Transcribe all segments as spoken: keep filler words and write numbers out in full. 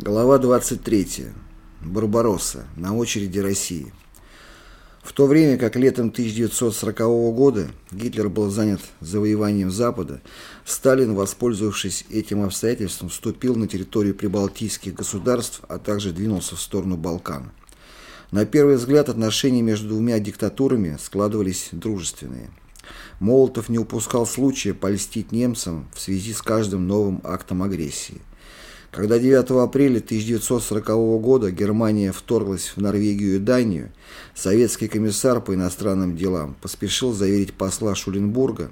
Глава двадцать третья. Барбаросса. На очереди России. В то время как летом тысяча девятьсот сорокового года Гитлер был занят завоеванием Запада, Сталин, воспользовавшись этим обстоятельством, вступил на территорию прибалтийских государств, а также двинулся в сторону Балкан. На первый взгляд отношения между двумя диктатурами складывались дружественные. Молотов не упускал случая польстить немцам в связи с каждым новым актом агрессии. Когда девятого апреля тысяча девятьсот сорокового года Германия вторглась в Норвегию и Данию, советский комиссар по иностранным делам поспешил заверить посла Шуленбурга,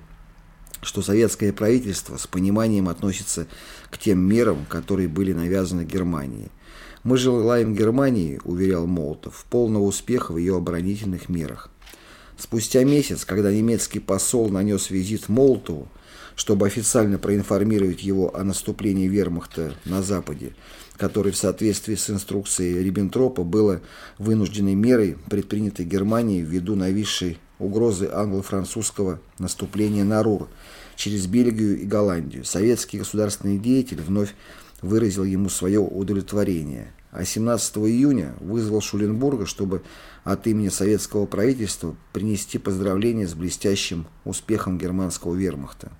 что советское правительство с пониманием относится к тем мерам, которые были навязаны Германии. «Мы желаем Германии, — уверял Молотов, — полного успеха в ее оборонительных мерах». Спустя месяц, когда немецкий посол нанес визит Молотову, чтобы официально проинформировать его о наступлении вермахта на Западе, который в соответствии с инструкцией Риббентропа было вынужденной мерой, предпринятой Германией ввиду нависшей угрозы англо-французского наступления на Рур через Бельгию и Голландию, советский государственный деятель вновь выразил ему свое удовлетворение, а семнадцатого июня вызвал Шуленбурга, чтобы от имени советского правительства принести поздравления с блестящим успехом германского вермахта.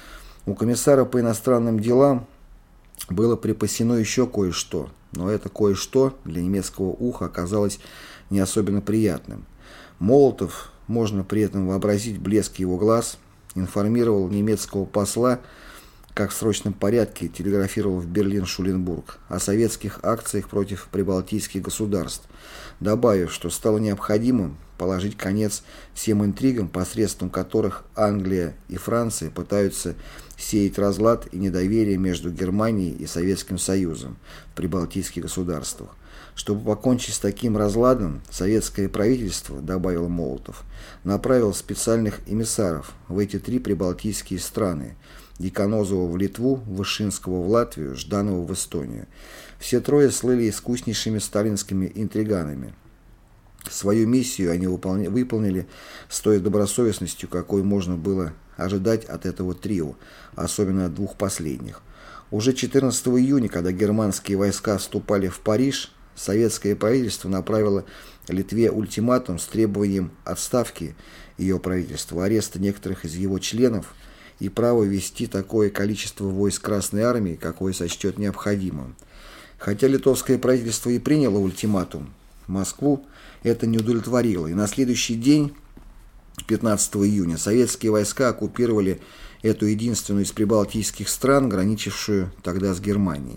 У комиссара по иностранным делам было припасено еще кое-что, но это кое-что для немецкого уха оказалось не особенно приятным. Молотов, можно при этом вообразить блеск его глаз, информировал немецкого посла, как в срочном порядке телеграфировал в Берлин Шуленбург, о советских акциях против прибалтийских государств, добавив, что стало необходимым положить конец всем интригам, посредством которых Англия и Франция пытаются сеять разлад и недоверие между Германией и Советским Союзом в прибалтийских государствах. Чтобы покончить с таким разладом, советское правительство, добавил Молотов, направило специальных эмиссаров в эти три прибалтийские страны: Деканозова в Литву, Вышинского в Латвию, Жданова в Эстонию. Все трое слыли искуснейшими сталинскими интриганами. Свою миссию они выполни, выполнили с той добросовестностью, какой можно было ожидать от этого трио, особенно от двух последних. Уже четырнадцатого июня, когда германские войска вступали в Париж, советское правительство направило Литве ультиматум с требованием отставки ее правительства, ареста некоторых из его членов и право ввести такое количество войск Красной Армии, какое сочтет необходимым. Хотя литовское правительство и приняло ультиматум, Москву это не удовлетворило, и на следующий день, пятнадцатого июня, советские войска оккупировали эту единственную из прибалтийских стран, граничившую тогда с Германией.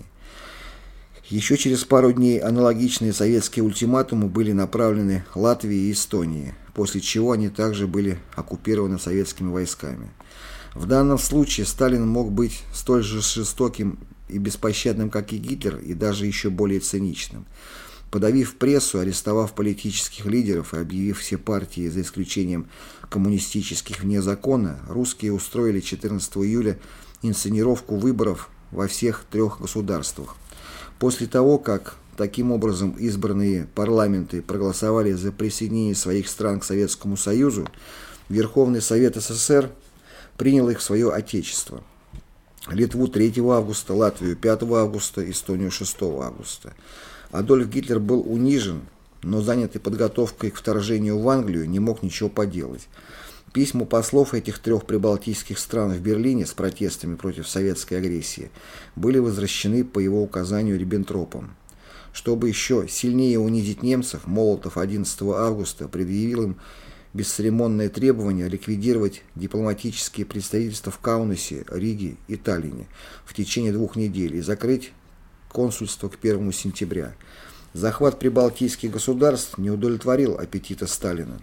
Еще через пару дней аналогичные советские ультиматумы были направлены Латвии и Эстонии, после чего они также были оккупированы советскими войсками. В данном случае Сталин мог быть столь же жестоким и беспощадным, как и Гитлер, и даже еще более циничным. Подавив прессу, арестовав политических лидеров и объявив все партии, за исключением коммунистических, вне закона, русские устроили четырнадцатого июля инсценировку выборов во всех трех государствах. После того, как таким образом избранные парламенты проголосовали за присоединение своих стран к Советскому Союзу, Верховный Совет СССР принял их в свое отечество. Литву третьего августа, Латвию пятого августа, Эстонию шестого августа. Адольф Гитлер был унижен, но занятый подготовкой к вторжению в Англию не мог ничего поделать. Письма послов этих трех прибалтийских стран в Берлине с протестами против советской агрессии были возвращены по его указанию Риббентропом. Чтобы еще сильнее унизить немцев, Молотов одиннадцатого августа предъявил им бесцеремонное требование ликвидировать дипломатические представительства в Каунасе, Риге и Таллине в течение двух недель и закрыть консульство к первому сентября. Захват прибалтийских государств не удовлетворил аппетита Сталина.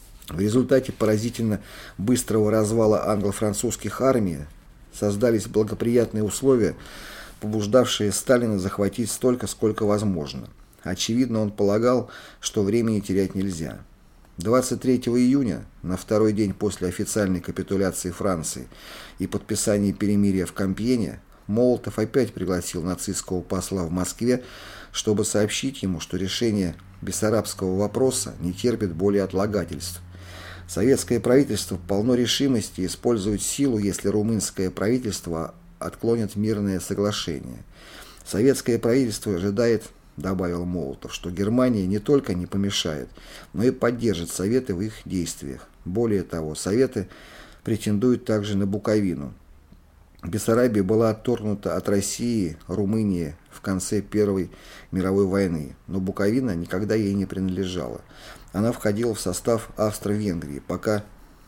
В результате поразительно быстрого развала англо-французских армий создались благоприятные условия, побуждавшие Сталина захватить столько, сколько возможно. Очевидно, он полагал, что времени терять нельзя. двадцать третьего июня, на второй день после официальной капитуляции Франции и подписания перемирия в Компьене, Молотов опять пригласил нацистского посла в Москве, чтобы сообщить ему, что решение бессарабского вопроса не терпит более отлагательств. Советское правительство полно решимости использовать силу, если румынское правительство отклонит мирное соглашение. Советское правительство ожидает, добавил Молотов, что Германия не только не помешает, но и поддержит Советы в их действиях. Более того, Советы претендуют также на Буковину. Бессарабия была отторгнута от России, Румынии в конце Первой мировой войны, но Буковина никогда ей не принадлежала. Она входила в состав Австро-Венгрии, пока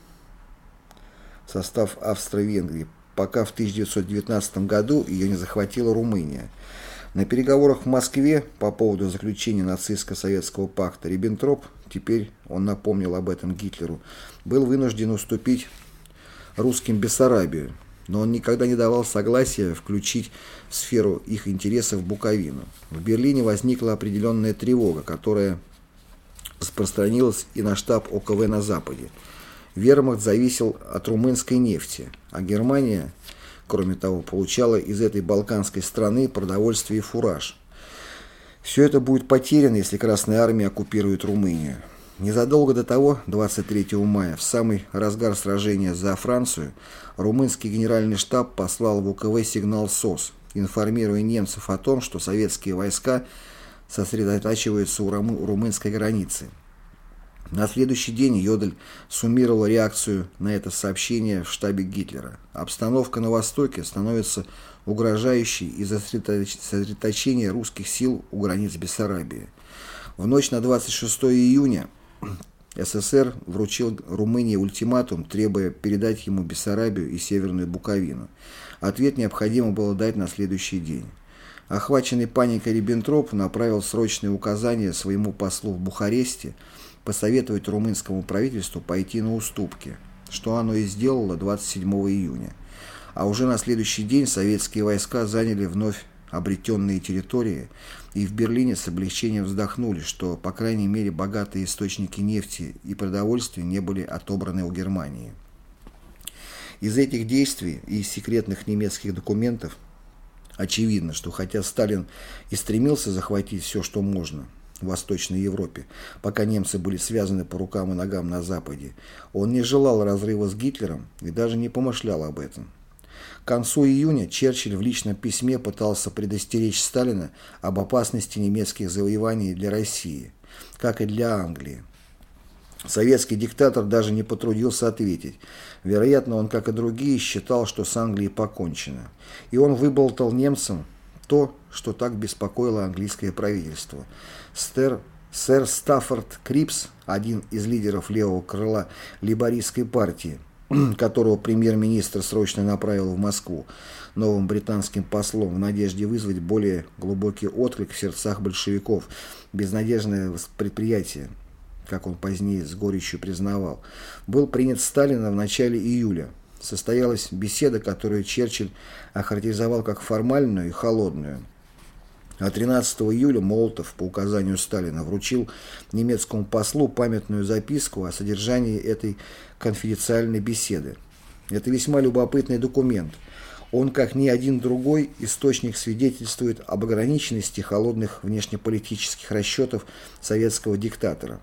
в состав Австро-Венгрии, пока в тысяча девятьсот девятнадцатом году ее не захватила Румыния. На переговорах в Москве по поводу заключения нацистско-советского пакта Риббентроп, теперь он напомнил об этом Гитлеру, был вынужден уступить русским Бессарабию, но он никогда не давал согласия включить в сферу их интересов Буковину. В Берлине возникла определенная тревога, которая распространилась и на штаб О К В на Западе. Вермахт зависел от румынской нефти, а Германия, кроме того, получала из этой балканской страны продовольствие и фураж. Все это будет потеряно, если Красная Армия оккупирует Румынию. Незадолго до того, двадцать третьего мая, в самый разгар сражения за Францию, румынский генеральный штаб послал в О К В сигнал С О С, информируя немцев о том, что советские войска сосредотачиваются у румынской границы. На следующий день Йодель суммировал реакцию на это сообщение в штабе Гитлера. Обстановка на Востоке становится угрожающей из-за сосредоточения русских сил у границ Бессарабии. В ночь на двадцать шестое июня С С С Р вручил Румынии ультиматум, требуя передать ему Бессарабию и Северную Буковину. Ответ необходимо было дать на следующий день. Охваченный паникой Риббентроп направил срочные указания своему послу в Бухаресте посоветовать румынскому правительству пойти на уступки, что оно и сделало двадцать седьмого июня. А уже на следующий день советские войска заняли вновь обретенные территории и в Берлине с облегчением вздохнули, что, по крайней мере, богатые источники нефти и продовольствия не были отобраны у Германии. Из этих действий и из секретных немецких документов очевидно, что хотя Сталин и стремился захватить все, что можно в Восточной Европе, пока немцы были связаны по рукам и ногам на Западе, он не желал разрыва с Гитлером и даже не помышлял об этом. К концу июня Черчилль в личном письме пытался предостеречь Сталина об опасности немецких завоеваний для России, как и для Англии. Советский диктатор даже не потрудился ответить. Вероятно, он, как и другие, считал, что с Англией покончено. И он выболтал немцам то, что так беспокоило английское правительство. Стер, сэр Стаффорд Крипс, один из лидеров левого крыла лейбористской партии, которого премьер-министр срочно направил в Москву новым британским послом в надежде вызвать более глубокий отклик в сердцах большевиков, безнадежное предприятие, как он позднее с горечью признавал, был принят Сталином в начале июля. Состоялась беседа, которую Черчилль охарактеризовал как формальную и холодную. А тринадцатого июля Молотов по указанию Сталина вручил немецкому послу памятную записку о содержании этой конфиденциальной беседы. Это весьма любопытный документ. Он, как ни один другой источник, свидетельствует об ограниченности холодных внешнеполитических расчетов советского диктатора.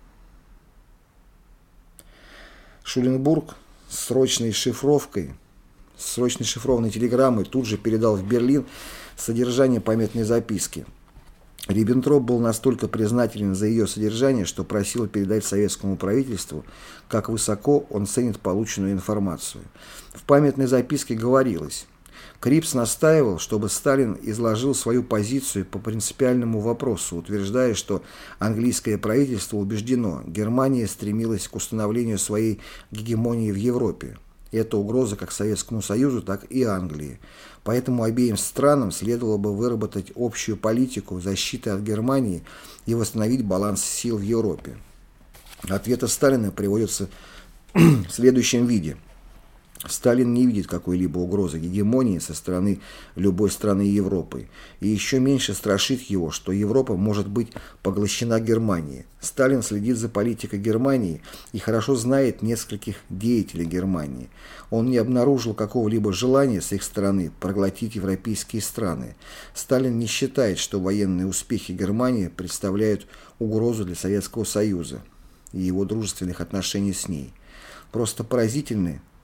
Шуленбург с срочной шифровкой, с срочной шифрованной телеграммой тут же передал в Берлин содержание памятной записки. Риббентроп был настолько признателен за ее содержание, что просил передать советскому правительству, как высоко он ценит полученную информацию. В памятной записке говорилось: Крипс настаивал, чтобы Сталин изложил свою позицию по принципиальному вопросу, утверждая, что английское правительство убеждено, Германия стремилась к установлению своей гегемонии в Европе. Это угроза как Советскому Союзу, так и Англии. Поэтому обеим странам следовало бы выработать общую политику защиты от Германии и восстановить баланс сил в Европе. Ответ Сталина приводится в следующем виде. Сталин не видит какой-либо угрозы гегемонии со стороны любой страны Европы, и еще меньше страшит его, что Европа может быть поглощена Германией. Сталин следит за политикой Германии и хорошо знает нескольких деятелей Германии. Он не обнаружил какого-либо желания с их стороны проглотить европейские страны. Сталин не считает, что военные успехи Германии представляют угрозу для Советского Союза и его дружественных отношений с ней. Просто поразительны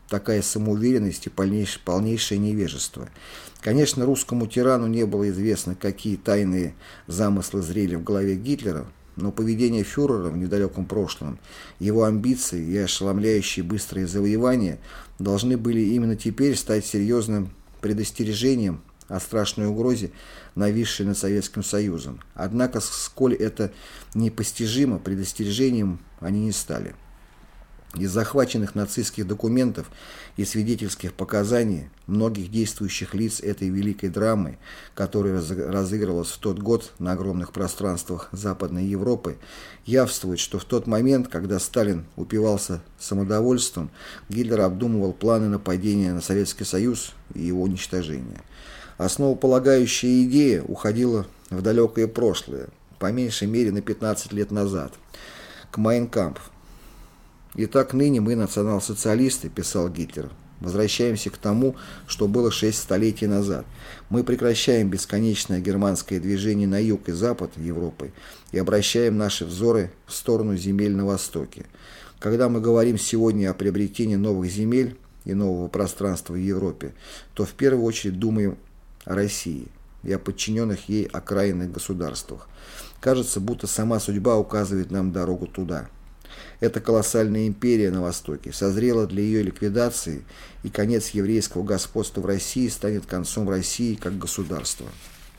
такая самоуверенность и полнейшее, полнейшее невежество. Конечно, русскому тирану не было известно, какие тайные замыслы зрели в голове Гитлера, но поведение фюрера в недалеком прошлом, его амбиции и ошеломляющие быстрые завоевания должны были именно теперь стать серьезным предостережением о страшной угрозе, нависшей над Советским Союзом. Однако, сколь это непостижимо, предостережением они не стали. Из захваченных нацистских документов и свидетельских показаний многих действующих лиц этой великой драмы, которая разыгрывалась в тот год на огромных пространствах Западной Европы, явствует, что в тот момент, когда Сталин упивался самодовольством, Гитлер обдумывал планы нападения на Советский Союз и его уничтожения. Основополагающая идея уходила в далекое прошлое, по меньшей мере на пятнадцать лет назад, к «Майн кампф». «Итак, ныне мы, национал-социалисты, — писал Гитлер, — возвращаемся к тому, что было шесть столетий назад. Мы прекращаем бесконечное германское движение на юг и запад Европы и обращаем наши взоры в сторону земель на востоке. Когда мы говорим сегодня о приобретении новых земель и нового пространства в Европе, то в первую очередь думаем о России и о подчиненных ей окраинных государствах. Кажется, будто сама судьба указывает нам дорогу туда. Эта колоссальная империя на Востоке созрела для ее ликвидации, и конец еврейского господства в России станет концом России как государства».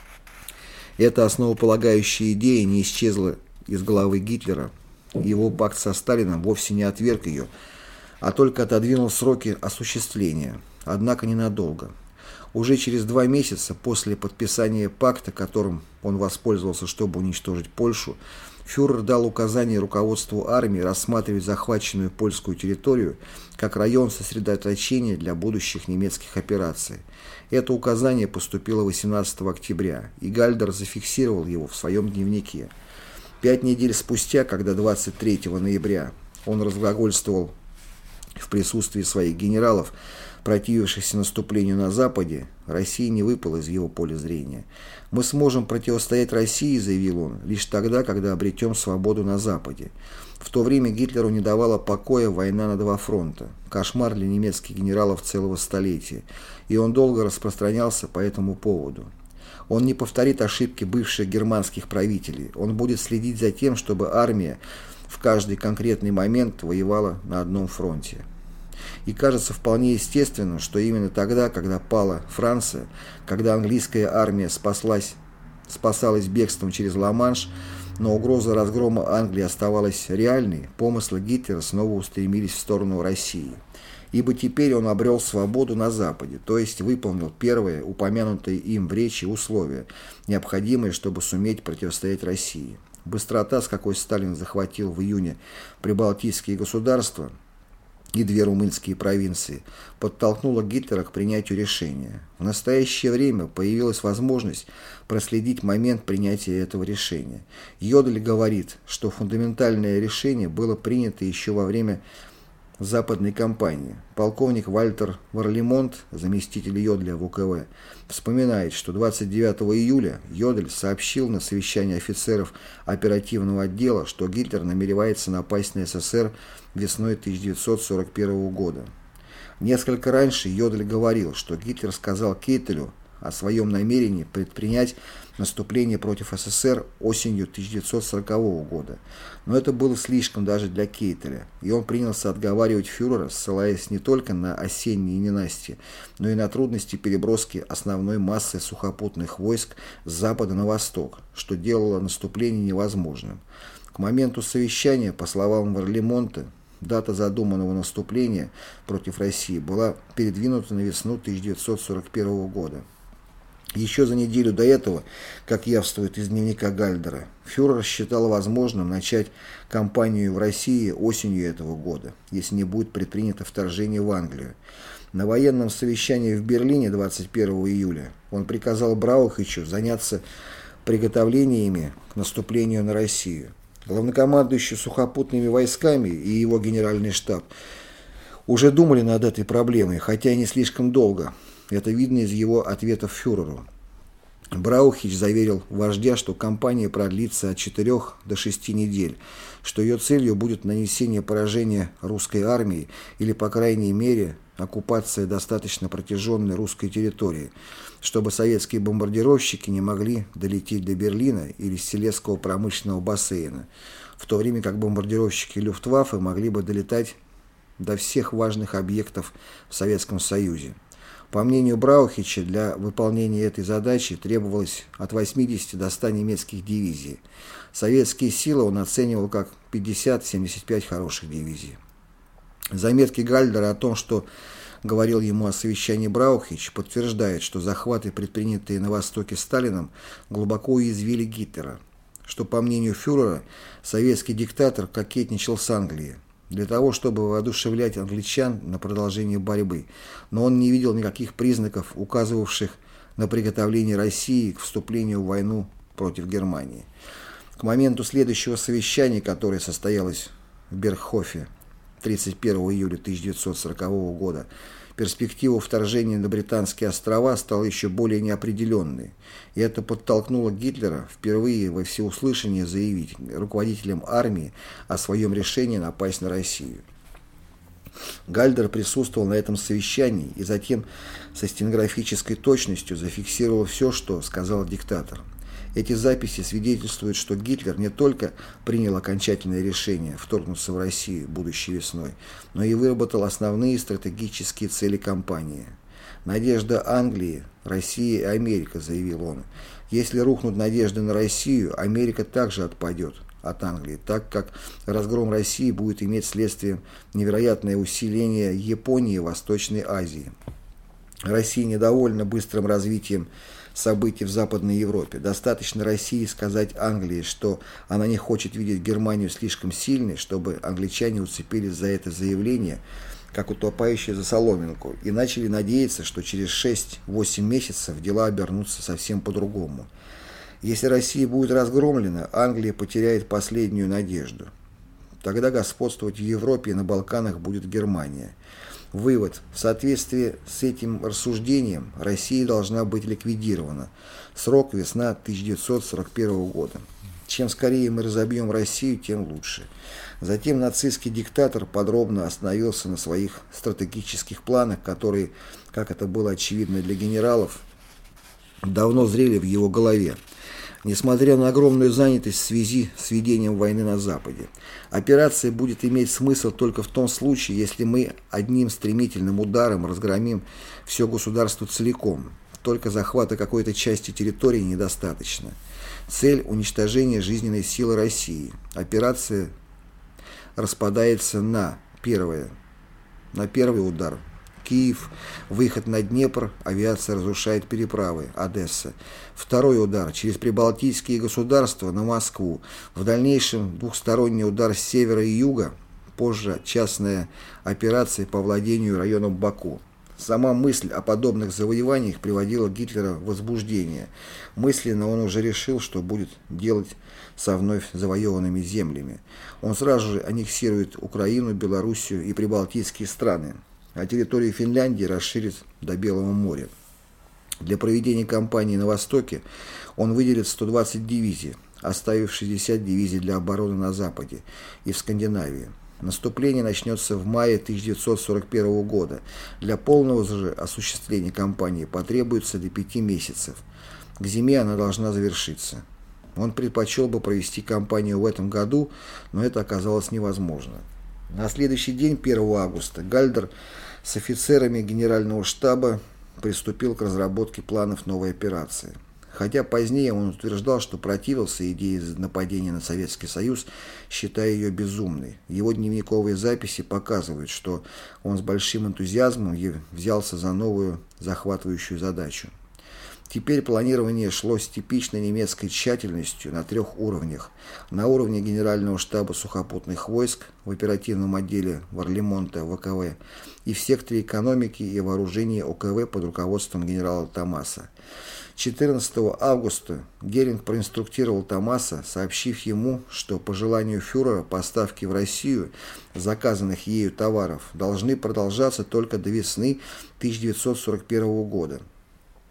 Эта основополагающая идея не исчезла из головы Гитлера. Его пакт со Сталином вовсе не отверг ее, а только отодвинул сроки осуществления, однако ненадолго. Уже через два месяца после подписания пакта, которым он воспользовался, чтобы уничтожить Польшу, фюрер дал указание руководству армии рассматривать захваченную польскую территорию как район сосредоточения для будущих немецких операций. Это указание поступило восемнадцатого октября, и Гальдер зафиксировал его в своем дневнике. Пять недель спустя, когда двадцать третьего ноября он разглагольствовал в присутствии своих генералов, противившихся наступлению на Западе, Россия не выпала из его поля зрения. «Мы сможем противостоять России, — заявил он, — лишь тогда, когда обретем свободу на Западе». В то время Гитлеру не давала покоя война на два фронта, кошмар для немецких генералов целого столетия, и он долго распространялся по этому поводу. Он не повторит ошибки бывших германских правителей, он будет следить за тем, чтобы армия в каждый конкретный момент воевала на одном фронте. И кажется вполне естественным, что именно тогда, когда пала Франция, когда английская армия спаслась, спасалась бегством через Ла-Манш, но угроза разгрома Англии оставалась реальной, помыслы Гитлера снова устремились в сторону России. Ибо теперь он обрел свободу на Западе, то есть выполнил первое, упомянутое им в речи, условие, необходимое, чтобы суметь противостоять России. Быстрота, с какой Сталин захватил в июне прибалтийские государства и две румынские провинции, подтолкнула Гитлера к принятию решения. В настоящее время появилась возможность проследить момент принятия этого решения. Йодель говорит, что фундаментальное решение было принято еще во время западной кампании. Полковник Вальтер Варлемонт, заместитель Йодля в У Ка В, вспоминает, что двадцать девятого июля Йодель сообщил на совещании офицеров оперативного отдела, что Гитлер намеревается напасть на Эс Эс Эр весной тысяча девятьсот сорок первого года. Несколько раньше Йодель говорил, что Гитлер сказал Кейтелю о своем намерении предпринять наступление против Эс Эс Эр осенью тысяча девятьсот сорокового года. Но это было слишком даже для Кейтеля, и он принялся отговаривать фюрера, ссылаясь не только на осенние ненастья, но и на трудности переброски основной массы сухопутных войск с запада на восток, что делало наступление невозможным. К моменту совещания, по словам Варлемонта, дата задуманного наступления против России была передвинута на весну тысяча девятьсот сорок первого года. Еще за неделю до этого, как явствует из дневника Гальдера, фюрер считал возможным начать кампанию в России осенью этого года, если не будет предпринято вторжение в Англию. На военном совещании в Берлине двадцать первого июля он приказал Браухичу заняться приготовлениями к наступлению на Россию. Главнокомандующий сухопутными войсками и его генеральный штаб уже думали над этой проблемой, хотя и не слишком долго. Это видно из его ответов фюреру. Браухич заверил вождя, что кампания продлится от четырёх до шести недель, что ее целью будет нанесение поражения русской армии или, по крайней мере, оккупация достаточно протяженной русской территории, чтобы советские бомбардировщики не могли долететь до Берлина или Силезского промышленного бассейна, в то время как бомбардировщики Люфтваффе могли бы долетать до всех важных объектов в Советском Союзе. По мнению Браухича, для выполнения этой задачи требовалось от восьмидесяти до ста немецких дивизий. Советские силы он оценивал как пятьдесят-семьдесят пять хороших дивизий. Заметки Гальдера о том, что говорил ему о совещании Браухич, подтверждают, что захваты, предпринятые на Востоке Сталином, глубоко уязвили Гитлера, что, по мнению фюрера, советский диктатор кокетничал с Англией для того, чтобы воодушевлять англичан на продолжение борьбы, но он не видел никаких признаков, указывавших на приготовление России к вступлению в войну против Германии. К моменту следующего совещания, которое состоялось в Бергхофе тридцать первого июля тысяча девятьсот сорокового года, перспектива вторжения на Британские острова стала еще более неопределенной, и это подтолкнуло Гитлера впервые во всеуслышание заявить руководителям армии о своем решении напасть на Россию. Гальдер присутствовал на этом совещании и затем со стенографической точностью зафиксировал все, что сказал диктатор. Эти записи свидетельствуют, что Гитлер не только принял окончательное решение вторгнуться в Россию будущей весной, но и выработал основные стратегические цели кампании. «Надежда Англии, России и Америка», — заявил он. «Если рухнут надежды на Россию, Америка также отпадет от Англии, так как разгром России будет иметь следствием невероятное усиление Японии и Восточной Азии. Россия недовольна быстрым развитием событий в Западной Европе. Достаточно России сказать Англии, что она не хочет видеть Германию слишком сильной, чтобы англичане уцепились за это заявление, как утопающие за соломинку, и начали надеяться, что через шесть-восемь месяцев дела обернутся совсем по-другому. Если Россия будет разгромлена, Англия потеряет последнюю надежду. Тогда господствовать в Европе и на Балканах будет Германия. Вывод. В соответствии с этим рассуждением Россия должна быть ликвидирована. Срок весна тысяча девятьсот сорок первого года. Чем скорее мы разобьем Россию, тем лучше. Затем нацистский диктатор подробно остановился на своих стратегических планах, которые, как это было очевидно для генералов, давно зрели в его голове. Несмотря на огромную занятость в связи с ведением войны на Западе, операция будет иметь смысл только в том случае, если мы одним стремительным ударом разгромим все государство целиком. Только захвата какой-то части территории недостаточно. Цель – уничтожение жизненной силы России. Операция распадается на первое. На первый удар – Киев, выход на Днепр, авиация разрушает переправы, Одесса. Второй удар через прибалтийские государства на Москву. В дальнейшем двухсторонний удар с севера и юга, позже частная операция по владению районом Баку. Сама мысль о подобных завоеваниях приводила Гитлера в возбуждение. Мысленно он уже решил, что будет делать со вновь завоеванными землями. Он сразу же аннексирует Украину, Белоруссию и прибалтийские страны, а территорию Финляндии расширит до Белого моря. Для проведения кампании на Востоке он выделит сто двадцать дивизий, оставив шестьдесят дивизий для обороны на Западе и в Скандинавии. Наступление начнется в мае тысяча девятьсот сорок первого года. Для полного же осуществления кампании потребуется до пяти месяцев. К зиме она должна завершиться. Он предпочел бы провести кампанию в этом году, но это оказалось невозможно. На следующий день, первого августа, Гальдер с офицерами генерального штаба приступил к разработке планов новой операции. Хотя позднее он утверждал, что противился идее нападения на Советский Союз, считая ее безумной. Его дневниковые записи показывают, что он с большим энтузиазмом взялся за новую захватывающую задачу. Теперь планирование шло с типичной немецкой тщательностью на трех уровнях. На уровне Генерального штаба сухопутных войск, в оперативном отделе Варлемонта ВКВ и в секторе экономики и вооружения ОКВ под руководством генерала Томаса. четырнадцатого августа Геринг проинструктировал Томаса, сообщив ему, что по желанию фюрера поставки в Россию заказанных ею товаров должны продолжаться только до весны тысяча девятьсот сорок первого года.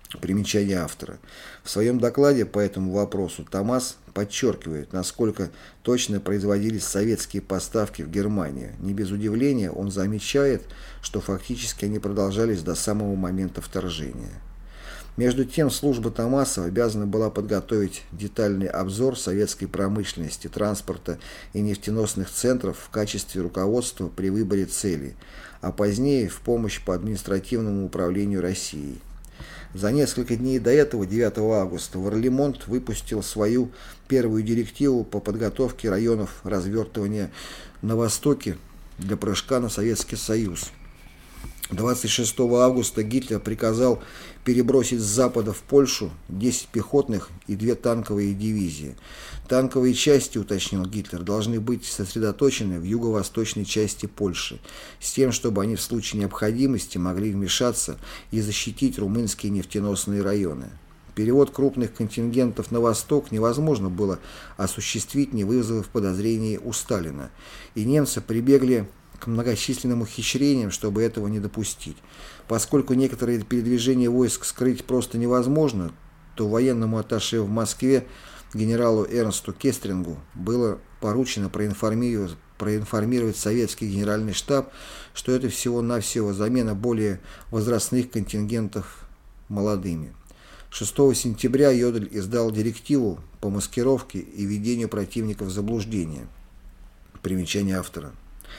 Примечание автора. В своем докладе по этому вопросу Томас подчеркивает, насколько точно производились советские поставки в Германию. Не без удивления он замечает, что фактически они продолжались до самого момента вторжения. Между тем, служба Томаса обязана была подготовить детальный обзор советской промышленности, транспорта и нефтеносных центров в качестве руководства при выборе целей, а позднее в помощь по административному управлению Россией. За несколько дней до этого, девятого августа, Варлемонт выпустил свою первую директиву по подготовке районов развертывания на Востоке для прыжка на Советский Союз. двадцать шестого августа Гитлер приказал перебросить с запада в Польшу десять пехотных и две танковые дивизии. Танковые части, уточнил Гитлер, должны быть сосредоточены в юго-восточной части Польши, с тем, чтобы они в случае необходимости могли вмешаться и защитить румынские нефтеносные районы. Перевод крупных контингентов на восток невозможно было осуществить, не вызвав подозрений у Сталина, и немцы прибегли к многочисленным ухищрениям, чтобы этого не допустить. Поскольку некоторые передвижения войск скрыть просто невозможно, то военному атташе в Москве генералу Эрнсту Кестрингу было поручено проинформировать, проинформировать советский генеральный штаб, что это всего-навсего замена более возрастных контингентов молодыми. шестого сентября Йодель издал директиву по маскировке и введению противника в заблуждение. Примечание автора.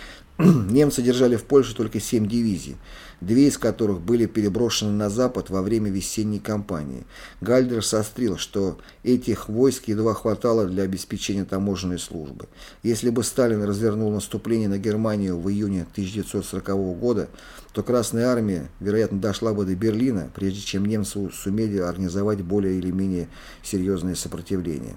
Немцы держали в Польше только семь дивизий, две из которых были переброшены на запад во время весенней кампании. Гальдер сострил, что этих войск едва хватало для обеспечения таможенной службы. Если бы Сталин развернул наступление на Германию в июне тысяча девятьсот сорокового года, то Красная Армия, вероятно, дошла бы до Берлина, прежде чем немцы сумели организовать более или менее серьезное сопротивление.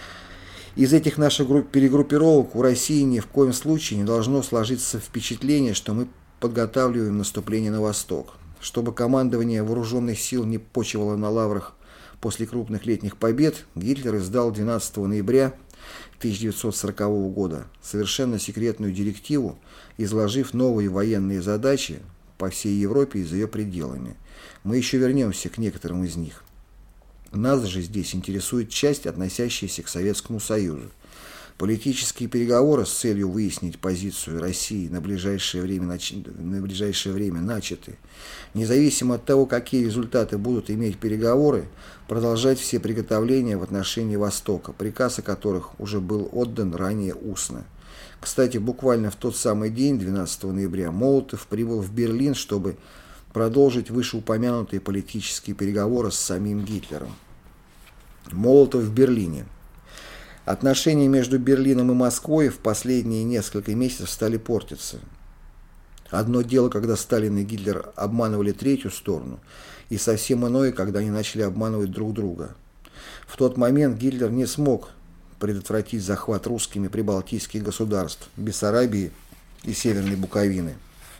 Из этих наших перегруппировок у России ни в коем случае не должно сложиться впечатление, что мы подготавливаем наступление на восток. Чтобы командование вооруженных сил не почивало на лаврах после крупных летних побед, Гитлер издал двенадцатого ноября тысяча девятьсот сорокового года совершенно секретную директиву, изложив новые военные задачи по всей Европе и за ее пределами. Мы еще вернемся к некоторым из них. Нас же здесь интересует часть, относящаяся к Советскому Союзу. Политические переговоры с целью выяснить позицию России на ближайшее время, нач... на ближайшее время начаты. Независимо от того, какие результаты будут иметь переговоры, продолжать все приготовления в отношении Востока, приказ о которых уже был отдан ранее устно. Кстати, буквально в тот самый день, двенадцатого ноября, Молотов прибыл в Берлин, чтобы продолжить вышеупомянутые политические переговоры с самим Гитлером. Молотов в Берлине. Отношения между Берлином и Москвой в последние несколько месяцев стали портиться. Одно дело, когда Сталин и Гитлер обманывали третью сторону, и совсем иное, когда они начали обманывать друг друга. В тот момент Гитлер не смог предотвратить захват русскими прибалтийских государств, Бессарабии и Северной Буковины.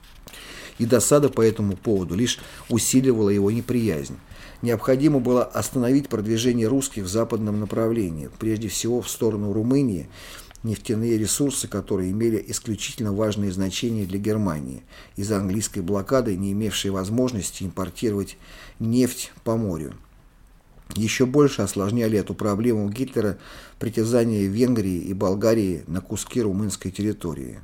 И досада по этому поводу лишь усиливала его неприязнь. Необходимо было остановить продвижение русских в западном направлении, прежде всего в сторону Румынии, нефтяные ресурсы, которые имели исключительно важное значение для Германии, из-за английской блокады, не имевшей возможности импортировать нефть по морю. Еще больше осложняли эту проблему Гитлера притязания Венгрии и Болгарии на куски румынской территории.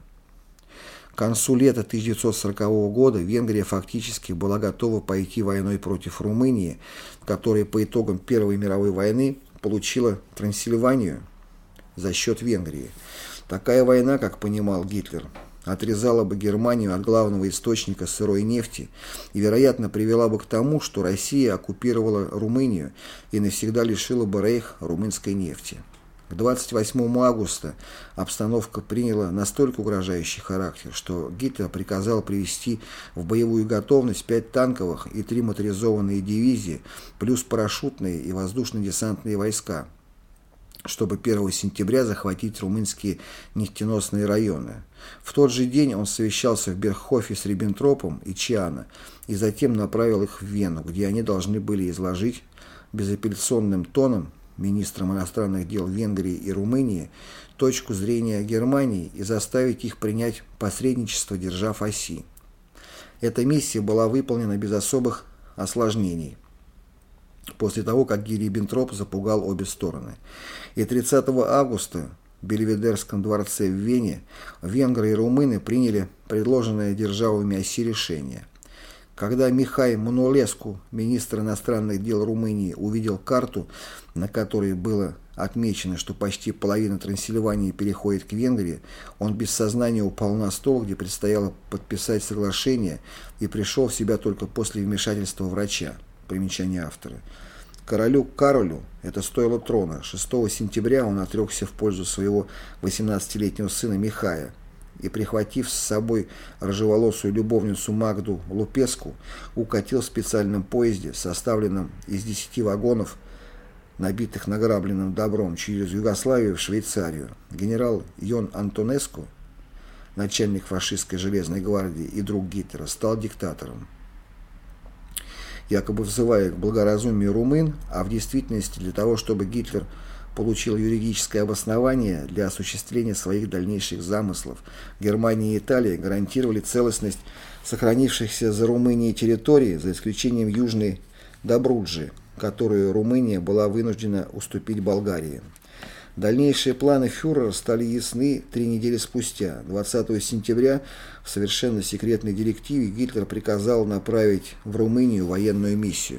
К концу лета тысяча девятьсот сорокового года Венгрия фактически была готова пойти войной против Румынии, которая по итогам Первой мировой войны получила Трансильванию за счет Венгрии. Такая война, как понимал Гитлер, отрезала бы Германию от главного источника сырой нефти и, вероятно, привела бы к тому, что Россия оккупировала Румынию и навсегда лишила бы Рейх румынской нефти. К двадцать восьмому августа обстановка приняла настолько угрожающий характер, что Гитлер приказал привести в боевую готовность пять танковых и три моторизованные дивизии, плюс парашютные и воздушно-десантные войска, чтобы первого сентября захватить румынские нефтеносные районы. В тот же день он совещался в Бергхофе с Риббентропом и Чиано и затем направил их в Вену, где они должны были изложить безапелляционным тоном министрам иностранных дел Венгрии и Румынии точку зрения Германии и заставить их принять посредничество держав оси. Эта миссия была выполнена без особых осложнений. после того, как Риббентроп запугал обе стороны. И тридцатого августа в Бельведерском дворце в Вене венгры и румыны приняли предложенное державами оси решение. Когда Михай Манулеску, министр иностранных дел Румынии, увидел карту, на которой было отмечено, что почти половина Трансильвании переходит к Венгрии, он без сознания упал на стол, где предстояло подписать соглашение, и пришел в себя только после вмешательства врача. Примечание автора. Королю Каролю это стоило трона. шестого сентября он отрекся в пользу своего восемнадцатилетнего сына Михая и, прихватив с собой рыжеволосую любовницу Магду Лупеску, укатил в специальном поезде, составленном из десяти вагонов, набитых награбленным добром, через Югославию в Швейцарию. Генерал Йон Антонеску, начальник фашистской железной гвардии и друг Гитлера, стал диктатором, якобы взывая к благоразумию румын, а в действительности для того, чтобы Гитлер получил юридическое обоснование для осуществления своих дальнейших замыслов. Германия и Италия гарантировали целостность сохранившихся за Румынией территорий, за исключением Южной Добруджи, которую Румыния была вынуждена уступить Болгарии. Дальнейшие планы фюрера стали ясны три недели спустя. двадцатого сентября в совершенно секретной директиве Гитлер приказал направить в Румынию военную миссию.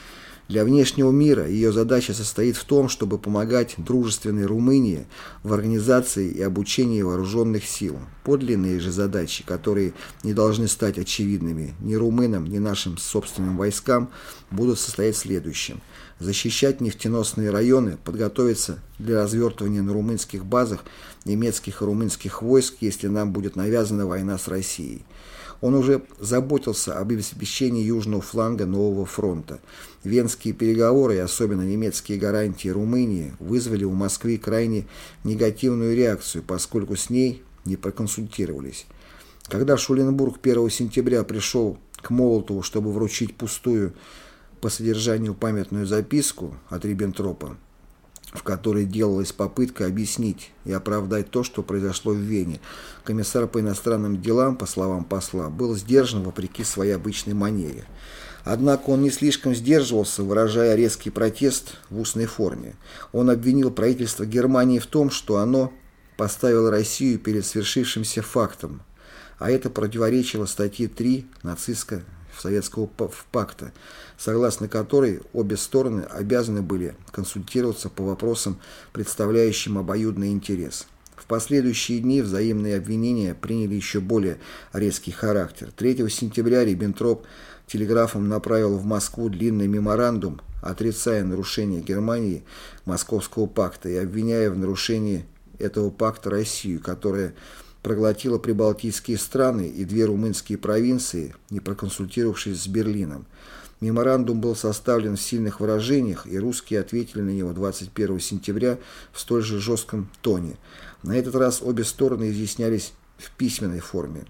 Для внешнего мира ее задача состоит в том, чтобы помогать дружественной Румынии в организации и обучении вооруженных сил. Подлинные же задачи, которые не должны стать очевидными ни румынам, ни нашим собственным войскам, будут состоять в следующем. Защищать нефтеносные районы, подготовиться для развертывания на румынских базах немецких и румынских войск, если нам будет навязана война с Россией. Он уже заботился об обеспечении южного фланга нового фронта. Венские переговоры и особенно немецкие гарантии Румынии вызвали у Москвы крайне негативную реакцию, поскольку с ней не проконсультировались. Когда Шуленбург первого сентября пришел к Молотову, чтобы вручить пустую по содержанию памятную записку от Риббентропа, в которой делалась попытка объяснить и оправдать то, что произошло в Вене, комиссар по иностранным делам, по словам посла, был сдержан вопреки своей обычной манере. Однако он не слишком сдерживался, выражая резкий протест в устной форме. Он обвинил правительство Германии в том, что оно поставило Россию перед свершившимся фактом, а это противоречило статье три нацистского Советского пакта, согласно которой обе стороны обязаны были консультироваться по вопросам, представляющим обоюдный интерес. В последующие дни взаимные обвинения приняли еще более резкий характер. третьего сентября Риббентроп телеграфом направил в Москву длинный меморандум, отрицая нарушение Германии Московского пакта и обвиняя в нарушении этого пакта Россию, которая проглотила прибалтийские страны и две румынские провинции, не проконсультировавшись с Берлином. Меморандум был составлен в сильных выражениях, и русские ответили на него двадцать первого сентября в столь же жестком тоне. На этот раз обе стороны изъяснялись в письменной форме.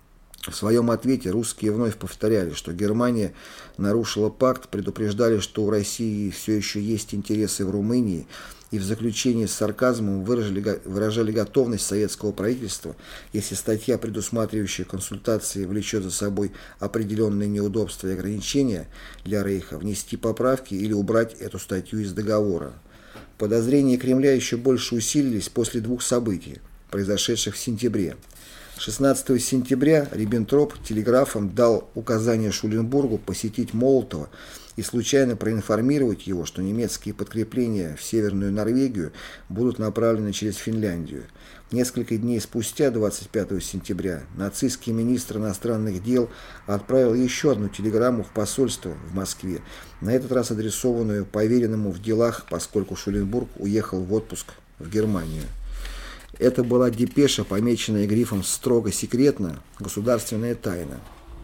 В своем ответе русские вновь повторяли, что Германия нарушила пакт, предупреждали, что у России все еще есть интересы в Румынии, и в заключении с сарказмом выражали, выражали готовность советского правительства, если статья, предусматривающая консультации, влечет за собой определенные неудобства и ограничения для Рейха, внести поправки или убрать эту статью из договора. Подозрения Кремля еще больше усилились после двух событий, произошедших в сентябре. шестнадцатого сентября Риббентроп телеграфом дал указание Шуленбургу посетить Молотова и случайно проинформировать его, что немецкие подкрепления в Северную Норвегию будут направлены через Финляндию. Несколько дней спустя, двадцать пятого сентября, нацистский министр иностранных дел отправил еще одну телеграмму в посольство в Москве, на этот раз адресованную поверенному в делах, поскольку Шуленбург уехал в отпуск в Германию. Это была депеша, помеченная грифом «строго секретно», «государственная тайна».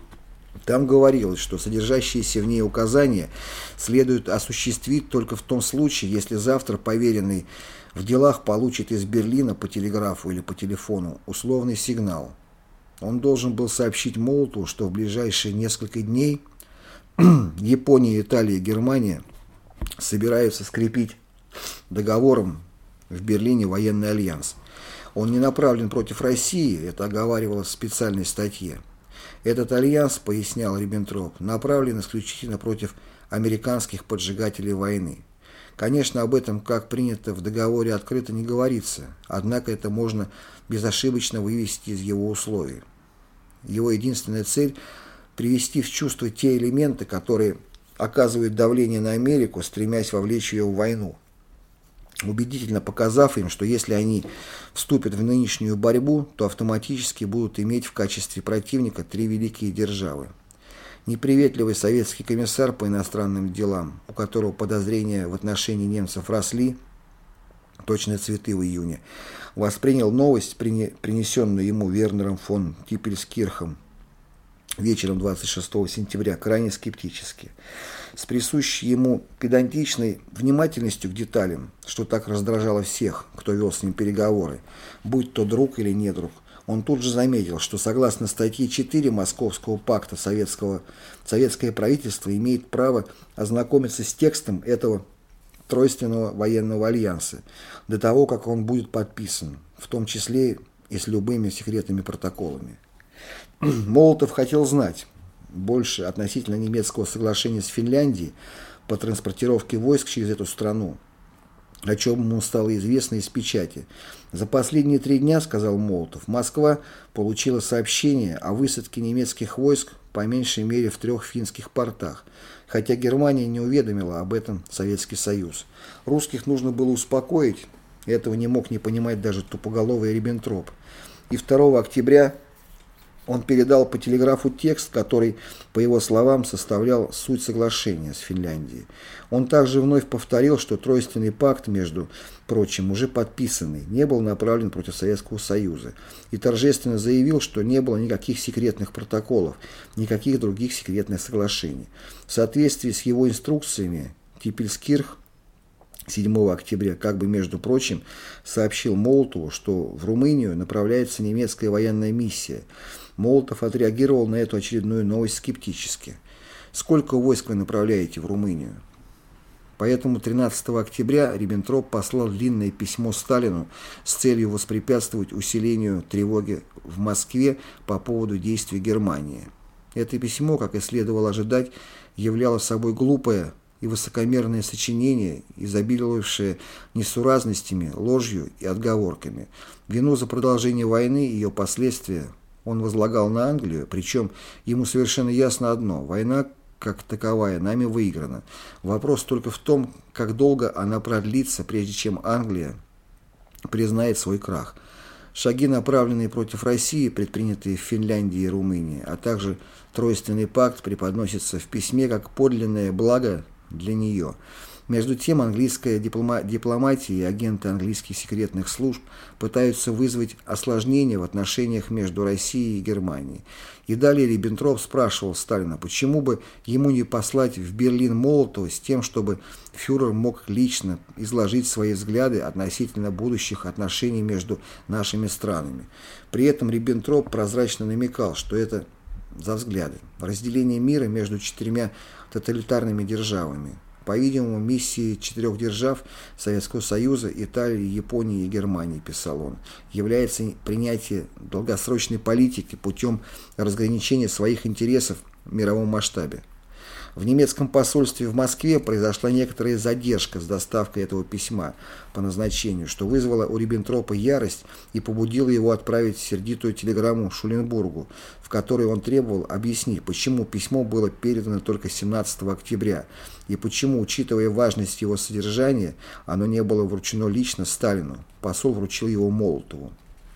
Там говорилось, что содержащиеся в ней указания следует осуществить только в том случае, если завтра поверенный в делах получит из Берлина по телеграфу или по телефону условный сигнал. Он должен был сообщить Молотову, что в ближайшие несколько дней Япония, Италия и Германия собираются скрепить договором в Берлине военный альянс. Он не направлен против России, это оговаривалось в специальной статье. Этот альянс, пояснял Риббентроп, направлен исключительно против американских поджигателей войны. Конечно, об этом, как принято в договоре, открыто не говорится, однако это можно безошибочно вывести из его условий. Его единственная цель – привести в чувство те элементы, которые оказывают давление на Америку, стремясь вовлечь ее в войну, убедительно показав им, что если они вступят в нынешнюю борьбу, то автоматически будут иметь в качестве противника три великие державы. Неприветливый советский комиссар по иностранным делам, у которого подозрения в отношении немцев росли, точно цветы в июне, воспринял новость, принесенную ему Вернером фон Типпельскирхом вечером двадцать шестого сентября, крайне скептически. С присущей ему педантичной внимательностью к деталям, что так раздражало всех, кто вел с ним переговоры, будь то друг или не друг, он тут же заметил, что согласно статье четыре Московского пакта советского, советское правительство имеет право ознакомиться с текстом этого тройственного военного альянса до того, как он будет подписан, в том числе и с любыми секретными протоколами. Молотов хотел знать больше относительно немецкого соглашения с Финляндией по транспортировке войск через эту страну, о чем ему стало известно из печати. За последние три дня, сказал Молотов, Москва получила сообщение о высадке немецких войск по меньшей мере в трех финских портах, хотя Германия не уведомила об этом Советский Союз. Русских нужно было успокоить, этого не мог не понимать даже тупоголовый Риббентроп. И второго октября он передал по телеграфу текст, который, по его словам, составлял суть соглашения с Финляндией. Он также вновь повторил, что тройственный пакт, между прочим, уже подписанный, не был направлен против Советского Союза, и торжественно заявил, что не было никаких секретных протоколов, никаких других секретных соглашений. В соответствии с его инструкциями Типпельскирх седьмого октября, как бы между прочим, сообщил Молотову, что в Румынию направляется немецкая военная миссия. Молотов отреагировал на эту очередную новость скептически. «Сколько войск вы направляете в Румынию?» Поэтому тринадцатого октября Риббентроп послал длинное письмо Сталину с целью воспрепятствовать усилению тревоги в Москве по поводу действий Германии. Это письмо, как и следовало ожидать, являло собой глупое и высокомерное сочинение, изобиловавшее несуразностями, ложью и отговорками. Вину за продолжение войны и ее последствия он возлагал на Англию, причем ему совершенно ясно одно – война как таковая нами выиграна. Вопрос только в том, как долго она продлится, прежде чем Англия признает свой крах. Шаги, направленные против России, предпринятые в Финляндии и Румынии, а также тройственный пакт преподносятся в письме как подлинное благо для нее. Между тем, английская диплома- дипломатия и агенты английских секретных служб пытаются вызвать осложнения в отношениях между Россией и Германией. И далее Риббентроп спрашивал Сталина, почему бы ему не послать в Берлин Молотова с тем, чтобы фюрер мог лично изложить свои взгляды относительно будущих отношений между нашими странами. При этом Риббентроп прозрачно намекал, что это за взгляды. Разделение мира между четырьмя тоталитарными державами. По-видимому, миссией четырех держав Советского Союза, Италии, Японии и Германии, писал он, является принятие долгосрочной политики путем разграничения своих интересов в мировом масштабе. В немецком посольстве в Москве произошла некоторая задержка с доставкой этого письма по назначению, что вызвало у Риббентропа ярость и побудило его отправить сердитую телеграмму Шуленбургу, в которой он требовал объяснить, почему письмо было передано только семнадцатого октября и почему, учитывая важность его содержания, оно не было вручено лично Сталину. Посол вручил его Молотову.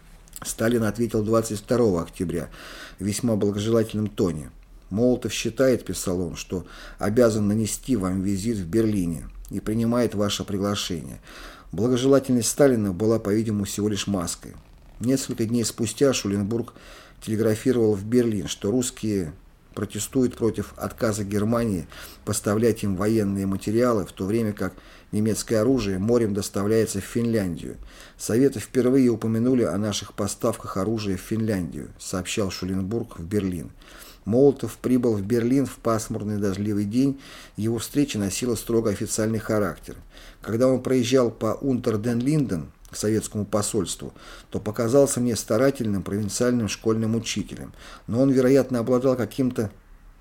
Сталин ответил двадцать второго октября в весьма благожелательном тоне. «Молотов считает, — писал он, — что обязан нанести вам визит в Берлине и принимает ваше приглашение. Благожелательность Сталина была, по-видимому, всего лишь маской». Несколько дней спустя Шуленбург телеграфировал в Берлин, что русские протестуют против отказа Германии поставлять им военные материалы, в то время как немецкое оружие морем доставляется в Финляндию. Советы впервые упомянули о наших поставках оружия в Финляндию, сообщал Шуленбург в Берлин. Молотов прибыл в Берлин в пасмурный дождливый день, его встреча носила строго официальный характер. Когда он проезжал по Унтер-ден-Линден к советскому посольству, то показался мне старательным провинциальным школьным учителем, но он, вероятно, обладал каким-то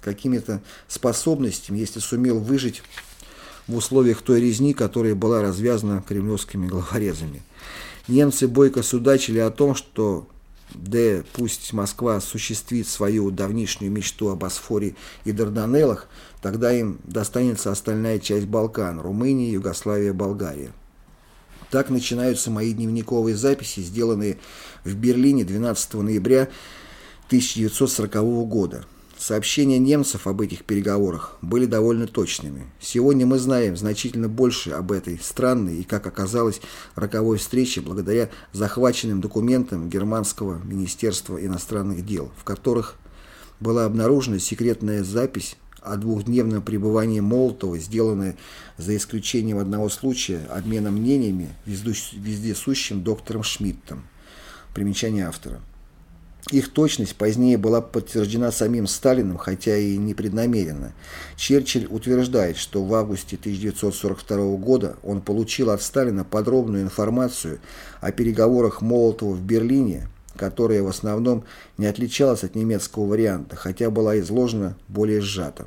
какими-то способностями, если сумел выжить в условиях той резни, которая была развязана кремлевскими головорезами. Немцы бойко судачили о том, что да пусть Москва осуществит свою давнишнюю мечту о Босфоре и Дарданеллах, тогда им достанется остальная часть Балкан, Румыния, Югославия, Болгария. Так начинаются мои дневниковые записи, сделанные в Берлине двенадцатого ноября тысяча девятьсот сорокового года. Сообщения немцев об этих переговорах были довольно точными. Сегодня мы знаем значительно больше об этой странной и, как оказалось, роковой встрече благодаря захваченным документам Германского министерства иностранных дел, в которых была обнаружена секретная запись о двухдневном пребывании Молотова, сделанная за исключением одного случая обмена мнениями вездесущим доктором Шмидтом. Примечание автора. Их точность позднее была подтверждена самим Сталиным, хотя и непреднамеренно. Черчилль утверждает, что в августе тысяча девятьсот сорок второго года он получил от Сталина подробную информацию о переговорах Молотова в Берлине, которая в основном не отличалась от немецкого варианта, хотя была изложена более сжато.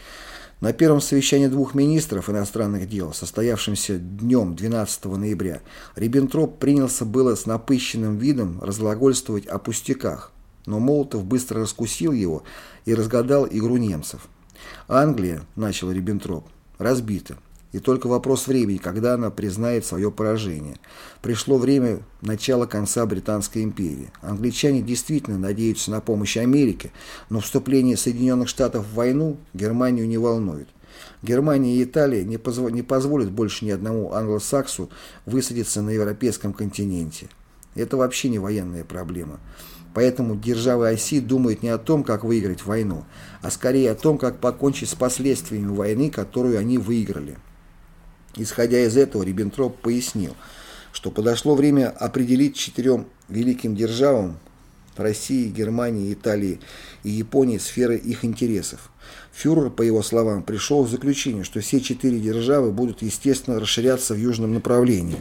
На первом совещании двух министров иностранных дел, состоявшемся днем двенадцатого ноября, Риббентроп принялся было с напыщенным видом разглагольствовать о пустяках, но Молотов быстро раскусил его и разгадал игру немцев. «Англия, — начал Риббентроп, — разбита, и только вопрос времени, когда она признает свое поражение. Пришло время начала конца Британской империи. Англичане действительно надеются на помощь Америки, но вступление Соединенных Штатов в войну Германию не волнует. Германия и Италия не, позво- не позволят больше ни одному англосаксу высадиться на европейском континенте. Это вообще не военная проблема. Поэтому державы оси думают не о том, как выиграть войну, а скорее о том, как покончить с последствиями войны, которую они выиграли». Исходя из этого, Риббентроп пояснил, что подошло время определить четырем великим державам – России, Германии, Италии и Японии – сферы их интересов. Фюрер, по его словам, пришел к заключению, что все четыре державы будут, естественно, расширяться в южном направлении.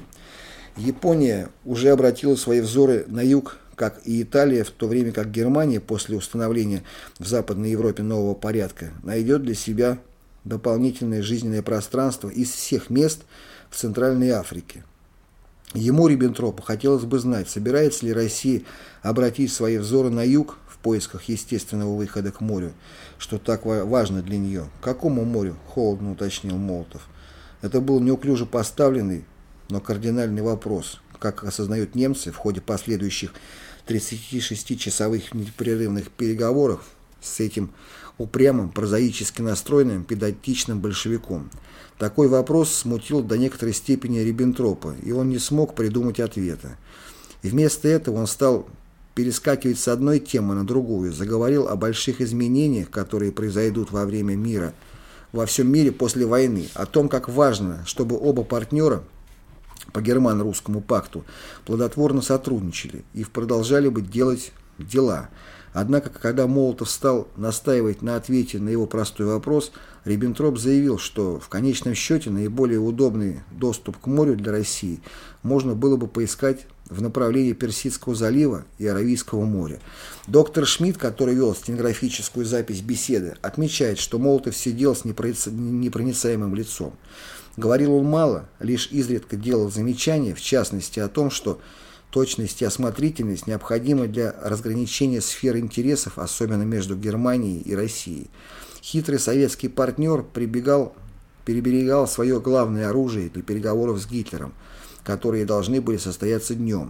Япония уже обратила свои взоры на юг, как и Италия, в то время как Германия после установления в Западной Европе нового порядка найдет для себя дополнительное жизненное пространство из всех мест в Центральной Африке. Ему, Риббентропу, хотелось бы знать, собирается ли Россия обратить свои взоры на юг в поисках естественного выхода к морю, что так важно для нее. «К какому морю?» – холодно уточнил Молотов. Это был неуклюже поставленный, но кардинальный вопрос, как осознают немцы в ходе последующих тридцатишестичасовых непрерывных переговоров с этим упрямым, прозаически настроенным, педантичным большевиком. Такой вопрос смутил до некоторой степени Риббентропа, и он не смог придумать ответа. И вместо этого он стал перескакивать с одной темы на другую, заговорил о больших изменениях, которые произойдут во время мира, во всем мире после войны, о том, как важно, чтобы оба партнера по германо-русскому пакту плодотворно сотрудничали и продолжали бы делать дела. Однако, когда Молотов стал настаивать на ответе на его простой вопрос, Риббентроп заявил, что в конечном счете наиболее удобный доступ к морю для России можно было бы поискать в направлении Персидского залива и Аравийского моря. Доктор Шмидт, который вел стенографическую запись беседы, отмечает, что Молотов сидел с непроницаемым лицом. Говорил он мало, лишь изредка делал замечания, в частности о том, что точность и осмотрительность необходимы для разграничения сфер интересов, особенно между Германией и Россией. Хитрый советский партнер прибегал, переберегал свое главное оружие для переговоров с Гитлером, которые должны были состояться днем.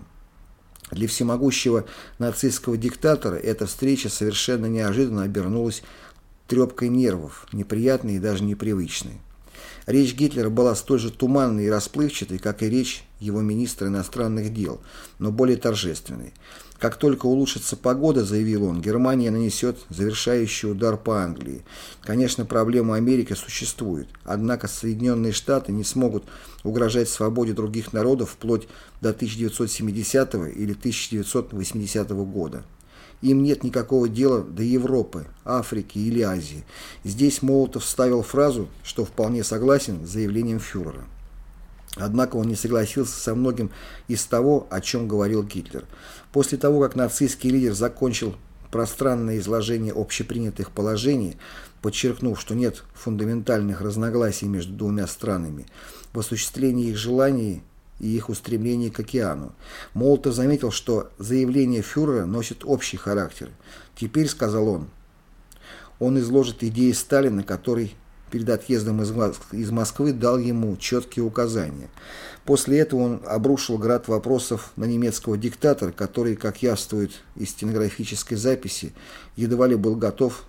Для всемогущего нацистского диктатора эта встреча совершенно неожиданно обернулась трепкой нервов, неприятной и даже непривычной. Речь Гитлера была столь же туманной и расплывчатой, как и речь его министра иностранных дел, но более торжественной. «Как только улучшится погода, — заявил он, — Германия нанесет завершающий удар по Англии. Конечно, проблема Америки существует, однако Соединенные Штаты не смогут угрожать свободе других народов вплоть до тысяча девятьсот семидесятого или тысяча девятьсот восьмидесятого года. Им нет никакого дела до Европы, Африки или Азии». Здесь Молотов вставил фразу, что вполне согласен с заявлением фюрера. Однако он не согласился со многим из того, о чем говорил Гитлер. После того, как нацистский лидер закончил пространное изложение общепринятых положений, подчеркнув, что нет фундаментальных разногласий между двумя странами в осуществлении их желаний и их устремлений к океану, Молотов заметил, что заявление фюрера носит общий характер. Теперь, сказал он, он изложит идеи Сталина, который перед отъездом из Москвы дал ему четкие указания. После этого он обрушил град вопросов на немецкого диктатора, который, как явствует из стенографической записи, едва ли был готов,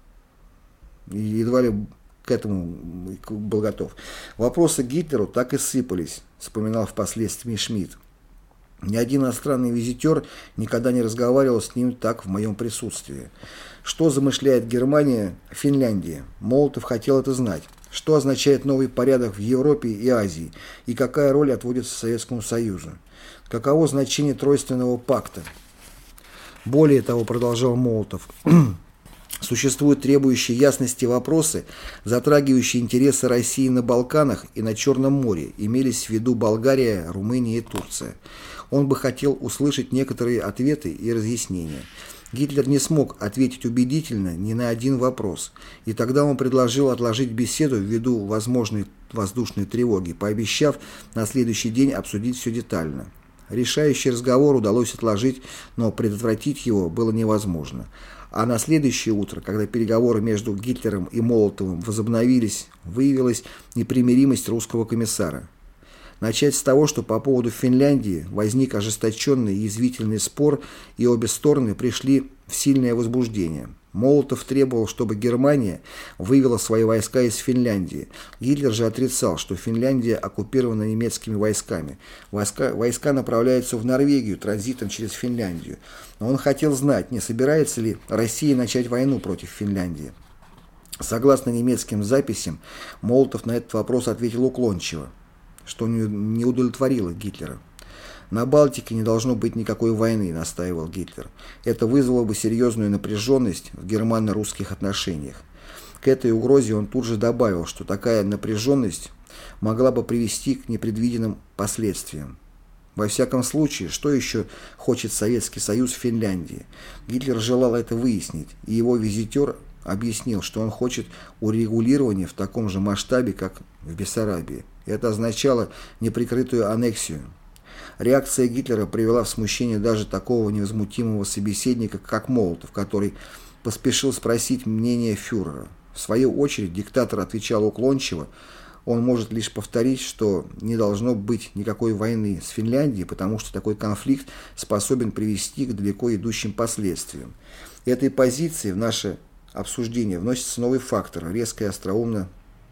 едва ли к этому был готов. Вопросы к Гитлеру так и сыпались, вспоминал впоследствии Шмидт. Ни один иностранный визитер никогда не разговаривал с ним так в моем присутствии. Что замышляет Германия, Финляндия? Молотов хотел это знать. Что означает новый порядок в Европе и Азии? И какая роль отводится Советскому Союзу? Каково значение Тройственного пакта? Более того, продолжал Молотов, существуют требующие ясности вопросы, затрагивающие интересы России на Балканах и на Черном море, имелись в виду Болгария, Румыния и Турция. Он бы хотел услышать некоторые ответы и разъяснения. Гитлер не смог ответить убедительно ни на один вопрос, и тогда он предложил отложить беседу ввиду возможной воздушной тревоги, пообещав на следующий день обсудить все детально. Решающий разговор удалось отложить, но предотвратить его было невозможно. А на следующее утро, когда переговоры между Гитлером и Молотовым возобновились, выявилась непримиримость русского комиссара. Начать с того, что по поводу Финляндии возник ожесточенный и язвительный спор, и обе стороны пришли в сильное возбуждение. Молотов требовал, чтобы Германия вывела свои войска из Финляндии. Гитлер же отрицал, что Финляндия оккупирована немецкими войсками. Войска, войска направляются в Норвегию транзитом через Финляндию. Но он хотел знать, не собирается ли Россия начать войну против Финляндии. Согласно немецким записям, Молотов на этот вопрос ответил уклончиво, что не удовлетворило Гитлера. «На Балтике не должно быть никакой войны», — настаивал Гитлер. «Это вызвало бы серьезную напряженность в германо-русских отношениях». К этой угрозе он тут же добавил, что такая напряженность могла бы привести к непредвиденным последствиям. Во всяком случае, что еще хочет Советский Союз в Финляндии? Гитлер желал это выяснить, и его визитер объяснил, что он хочет урегулирования в таком же масштабе, как в Бессарабии. Это означало неприкрытую аннексию. Реакция Гитлера привела в смущение даже такого невозмутимого собеседника, как Молотов, который поспешил спросить мнение фюрера. В свою очередь диктатор отвечал уклончиво: он может лишь повторить, что не должно быть никакой войны с Финляндией, потому что такой конфликт способен привести к далеко идущим последствиям. Этой позиции в наше обсуждение вносится новый фактор, резко и остроумно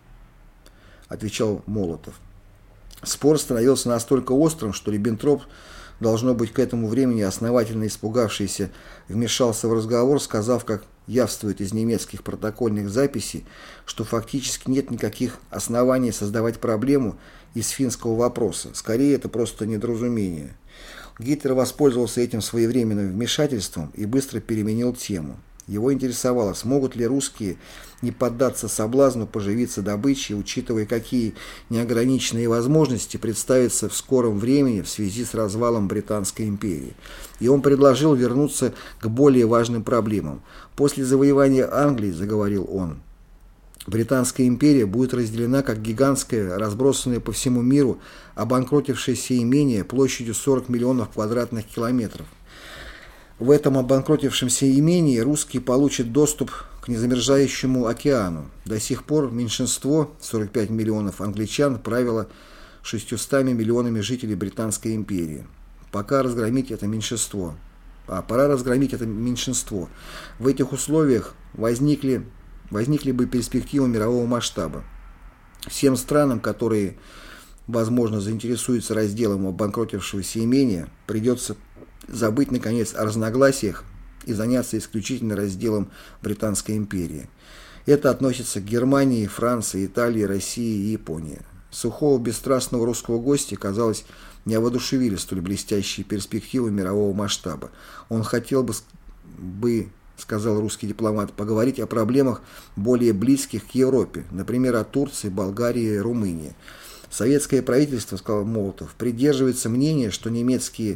отвечал Молотов. Спор становился настолько острым, что Риббентроп, должно быть, к этому времени основательно испугавшийся, вмешался в разговор, сказав, как явствует из немецких протокольных записей, что фактически нет никаких оснований создавать проблему из финского вопроса. Скорее, это просто недоразумение. Гитлер воспользовался этим своевременным вмешательством и быстро переменил тему. Его интересовало, смогут ли русские не поддаться соблазну поживиться добычей, учитывая, какие неограниченные возможности представятся в скором времени в связи с развалом Британской империи. И он предложил вернуться к более важным проблемам. После завоевания Англии, заговорил он, Британская империя будет разделена как гигантское, разбросанное по всему миру, обанкротившееся имение площадью сорок миллионов квадратных километров. В этом обанкротившемся имении русские получат доступ к незамерзающему океану. До сих пор меньшинство, сорок пять миллионов англичан, правило шестьюстами миллионами жителей Британской империи. Пока разгромить это меньшинство. А пора разгромить это меньшинство. В этих условиях возникли, возникли бы перспективы мирового масштаба. Всем странам, которые, возможно, заинтересуются разделом обанкротившегося имения, придется забыть, наконец, о разногласиях и заняться исключительно разделом Британской империи. Это относится к Германии, Франции, Италии, России и Японии. Сухого, бесстрастного русского гостя, казалось, не воодушевили столь блестящие перспективы мирового масштаба. Он хотел бы, бы, сказал русский дипломат, поговорить о проблемах более близких к Европе, например, о Турции, Болгарии и Румынии. Советское правительство, сказал Молотов, придерживается мнения, что немецкие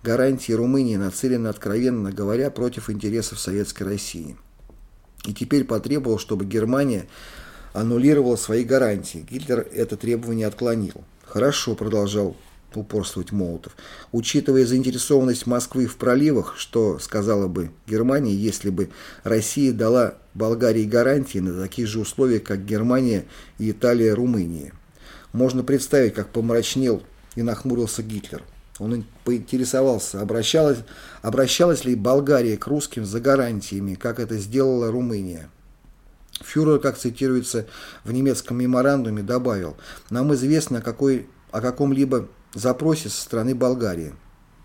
гарантии Румынии нацелены, откровенно говоря, против интересов Советской России. И теперь потребовал, чтобы Германия аннулировала свои гарантии. Гитлер это требование отклонил. «Хорошо», — продолжал упорствовать Молотов, «учитывая заинтересованность Москвы в проливах, что сказала бы Германия, если бы Россия дала Болгарии гарантии на таких же условиях, как Германия и Италия Румынии?» Можно представить, как помрачнел и нахмурился Гитлер. Он поинтересовался, обращалась, обращалась ли Болгария к русским за гарантиями, как это сделала Румыния. Фюрер, как цитируется в немецком меморандуме, добавил: «Нам известно о, какой, о каком-либо запросе со стороны Болгарии».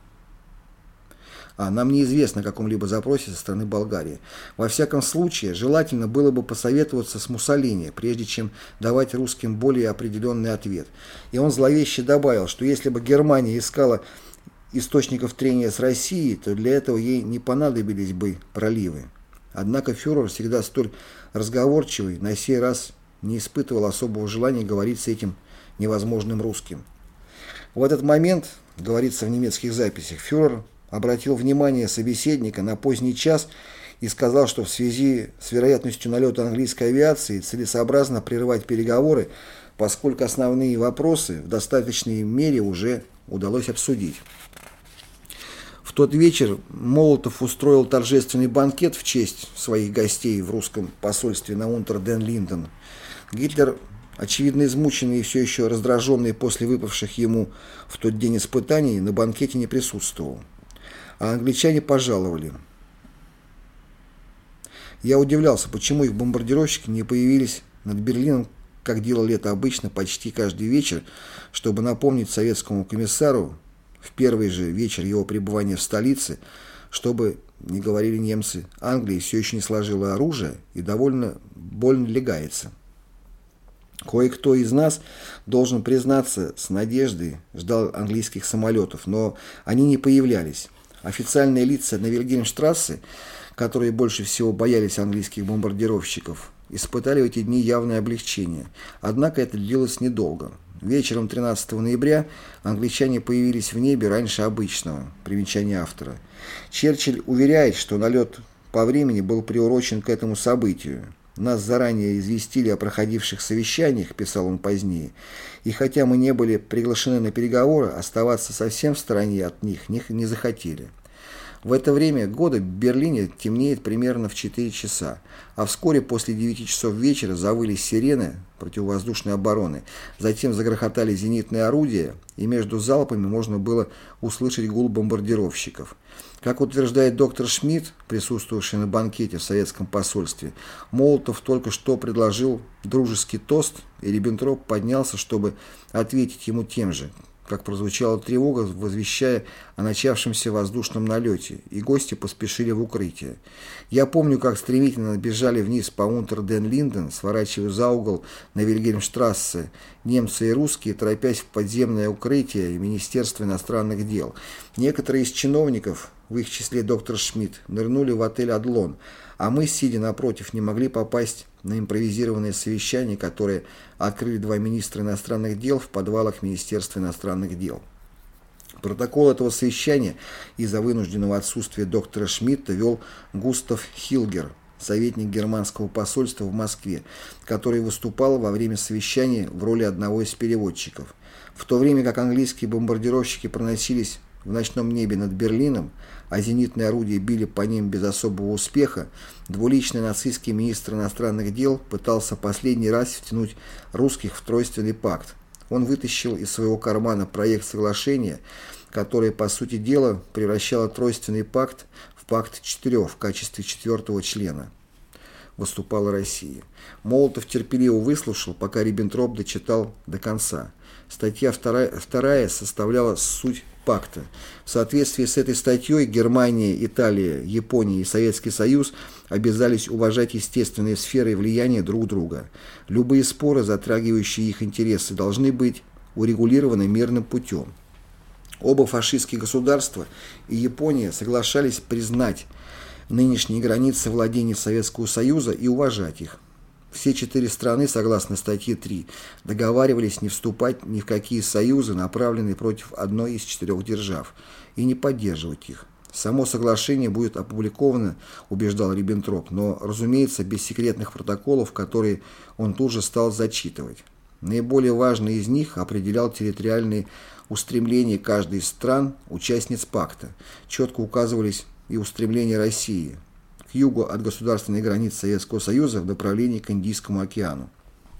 А нам неизвестно о каком-либо запросе со стороны Болгарии. Во всяком случае, желательно было бы посоветоваться с Муссолини, прежде чем давать русским более определенный ответ. И он зловеще добавил, что если бы Германия искала источников трения с Россией, то для этого ей не понадобились бы проливы. Однако фюрер, всегда столь разговорчивый, на сей раз не испытывал особого желания говорить с этим невозможным русским. В этот момент, говорится в немецких записях, фюрер обратил внимание собеседника на поздний час и сказал, что в связи с вероятностью налета английской авиации целесообразно прерывать переговоры, поскольку основные вопросы в достаточной мере уже удалось обсудить. В тот вечер Молотов устроил торжественный банкет в честь своих гостей в русском посольстве на Унтер-ден-Линден. Гитлер, очевидно измученный и все еще раздраженный после выпавших ему в тот день испытаний, на банкете не присутствовал. А англичане пожаловали. Я удивлялся, почему их бомбардировщики не появились над Берлином, как делали это обычно почти каждый вечер, чтобы напомнить советскому комиссару в первый же вечер его пребывания в столице, чтобы, не говорили немцы, Англия все еще не сложила оружие и довольно больно легается. Кое-кто из нас, должен признаться, с надеждой ждал английских самолетов, но они не появлялись. Официальные лица на Вильгельмштрассе, которые больше всего боялись английских бомбардировщиков, испытали в эти дни явное облегчение. Однако это длилось недолго. Вечером тринадцатого ноября англичане появились в небе раньше обычного. Примечание автора. Черчилль уверяет, что налет по времени был приурочен к этому событию. «Нас заранее известили о проходивших совещаниях», — писал он позднее, «и хотя мы не были приглашены на переговоры, оставаться совсем в стороне от них не, не захотели». В это время года в Берлине темнеет примерно в четыре часа, а вскоре после девяти часов вечера завыли сирены противовоздушной обороны, затем загрохотали зенитные орудия, и между залпами можно было услышать гул бомбардировщиков. Как утверждает доктор Шмидт, присутствовавший на банкете в советском посольстве, Молотов только что предложил дружеский тост, и Риббентроп поднялся, чтобы ответить ему тем же, как прозвучала тревога, возвещая о начавшемся воздушном налете, и гости поспешили в укрытие. Я помню, как стремительно бежали вниз по Унтер-ден-Линден, сворачивая за угол на Вильгельмштрассе, немцы и русские, торопясь в подземное укрытие и Министерство иностранных дел. Некоторые из чиновников, в их числе доктор Шмидт, нырнули в отель «Адлон», а мы, сидя напротив, не могли попасть на импровизированное совещание, которое открыли два министра иностранных дел в подвалах Министерства иностранных дел. Протокол этого совещания из-за вынужденного отсутствия доктора Шмидта вел Густав Хилгер, советник германского посольства в Москве, который выступал во время совещания в роли одного из переводчиков. В то время как английские бомбардировщики проносились в ночном небе над Берлином, а зенитные орудия били по ним без особого успеха, двуличный нацистский министр иностранных дел пытался последний раз втянуть русских в тройственный пакт. Он вытащил из своего кармана проект соглашения, которое, по сути дела, превращало тройственный пакт в пакт четырех в качестве четвертого члена. Выступала Россия. Молотов терпеливо выслушал, пока Риббентроп дочитал до конца. Статья вторая, вторая составляла суть пакта. В соответствии с этой статьей Германия, Италия, Япония и Советский Союз обязались уважать естественные сферы влияния друг друга. Любые споры, затрагивающие их интересы, должны быть урегулированы мирным путем. Оба фашистских государства и Япония соглашались признать нынешние границы владений Советского Союза и уважать их. Все четыре страны, согласно статье три, договаривались не вступать ни в какие союзы, направленные против одной из четырех держав, и не поддерживать их. Само соглашение будет опубликовано, убеждал Риббентроп, но, разумеется, без секретных протоколов, которые он тут же стал зачитывать. Наиболее важный из них определял территориальные устремления каждой из стран, участниц пакта. Четко указывались и устремления России к югу от государственной границы Советского Союза в направлении к Индийскому океану.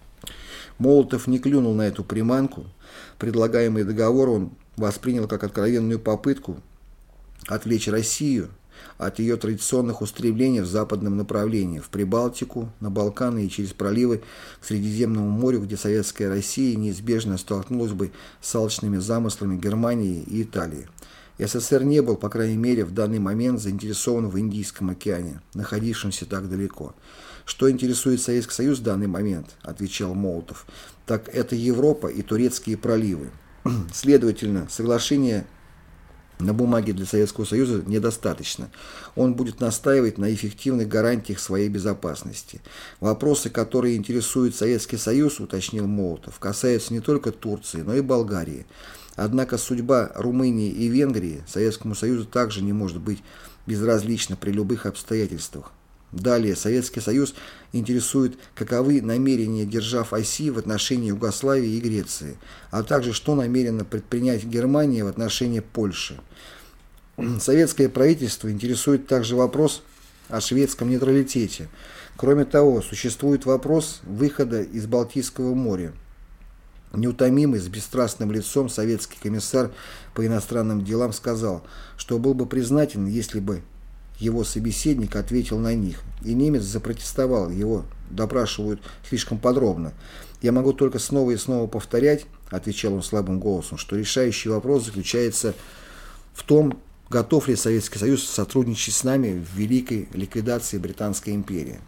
Молотов не клюнул на эту приманку. Предлагаемый договор он воспринял как откровенную попытку отвлечь Россию от ее традиционных устремлений в западном направлении, в Прибалтику, на Балканы и через проливы к Средиземному морю, где советская Россия неизбежно столкнулась бы с алчными замыслами Германии и Италии. СССР не был, по крайней мере, в данный момент заинтересован в Индийском океане, находившемся так далеко. «Что интересует Советский Союз в данный момент, — отвечал Молотов, — так это Европа и турецкие проливы. Следовательно, соглашение на бумаге для Советского Союза недостаточно. Он будет настаивать на эффективных гарантиях своей безопасности. Вопросы, которые интересуют Советский Союз, уточнил Молотов, касаются не только Турции, но и Болгарии. Однако судьба Румынии и Венгрии Советскому Союзу также не может быть безразлична при любых обстоятельствах. Далее, Советский Союз интересует, каковы намерения держав оси в отношении Югославии и Греции, а также что намерена предпринять Германия в отношении Польши. Советское правительство интересует также вопрос о шведском нейтралитете. Кроме того, существует вопрос выхода из Балтийского моря. Неутомимый, с бесстрастным лицом советский комиссар по иностранным делам сказал, что был бы признателен, если бы его собеседник ответил на них, и немец запротестовал, его допрашивают слишком подробно. «Я могу только снова и снова повторять, — отвечал он слабым голосом, — что решающий вопрос заключается в том, готов ли Советский Союз сотрудничать с нами в великой ликвидации Британской империи».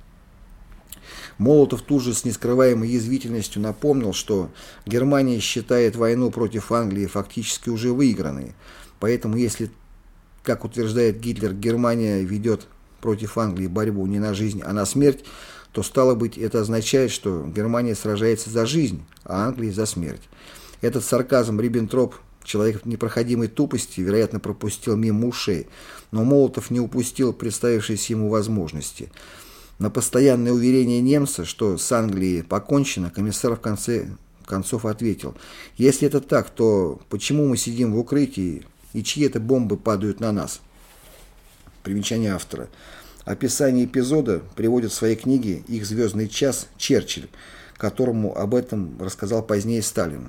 Молотов тут же с нескрываемой язвительностью напомнил, что Германия считает войну против Англии фактически уже выигранной, поэтому если, как утверждает Гитлер, Германия ведет против Англии борьбу не на жизнь, а на смерть, то, стало быть, это означает, что Германия сражается за жизнь, а Англия за смерть. Этот сарказм Риббентроп, человек непроходимой тупости, вероятно, пропустил мимо ушей, но Молотов не упустил представившейся ему возможности. На постоянное уверение немца, что с Англией покончено, комиссар в конце концов ответил: «Если это так, то почему мы сидим в укрытии и чьи-то бомбы падают на нас?» Примечание автора. Описание эпизода приводит в своей книге «Их звездный час» Черчилль, которому об этом рассказал позднее Сталин.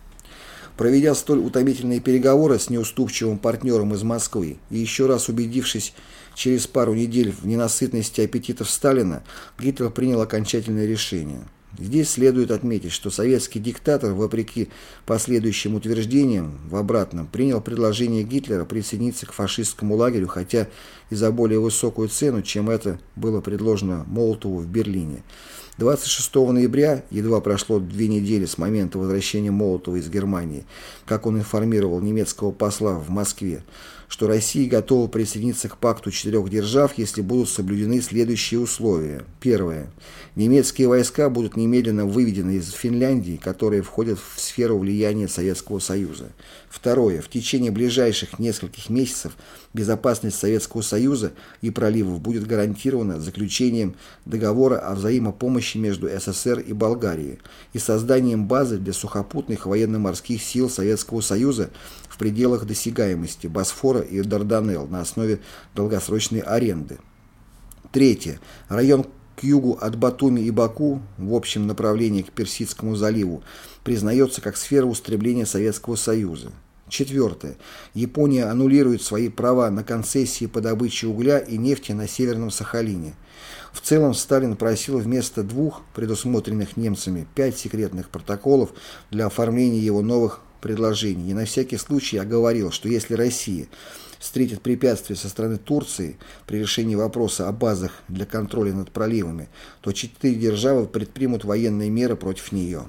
Проведя столь утомительные переговоры с неуступчивым партнером из Москвы и еще раз убедившись через пару недель в ненасытности аппетитов Сталина, Гитлер принял окончательное решение. Здесь следует отметить, что советский диктатор, вопреки последующим утверждениям в обратном, принял предложение Гитлера присоединиться к фашистскому лагерю, хотя и за более высокую цену, чем это было предложено Молотову в Берлине. двадцать шестого ноября, едва прошло две недели с момента возвращения Молотова из Германии, как он информировал немецкого посла в Москве, что Россия готова присоединиться к пакту четырех держав, если будут соблюдены следующие условия. Первое. Немецкие войска будут немедленно выведены из Финляндии, которые входят в сферу влияния Советского Союза. Второе. В течение ближайших нескольких месяцев безопасность Советского Союза и проливов будет гарантирована заключением договора о взаимопомощи между СССР и Болгарией и созданием базы для сухопутных военно-морских сил Советского Союза в пределах досягаемости Босфора и Дарданелл на основе долгосрочной аренды. Третье. Район к югу от Батуми и Баку в общем направлении к Персидскому заливу признается как сфера устремления Советского Союза. Четвертое. Япония аннулирует свои права на концессии по добыче угля и нефти на Северном Сахалине. В целом Сталин просил вместо двух предусмотренных немцами пять секретных протоколов для оформления его новых предложений. И на всякий случай оговорил, что если Россия встретит препятствия со стороны Турции при решении вопроса о базах для контроля над проливами, то четыре державы предпримут военные меры против нее.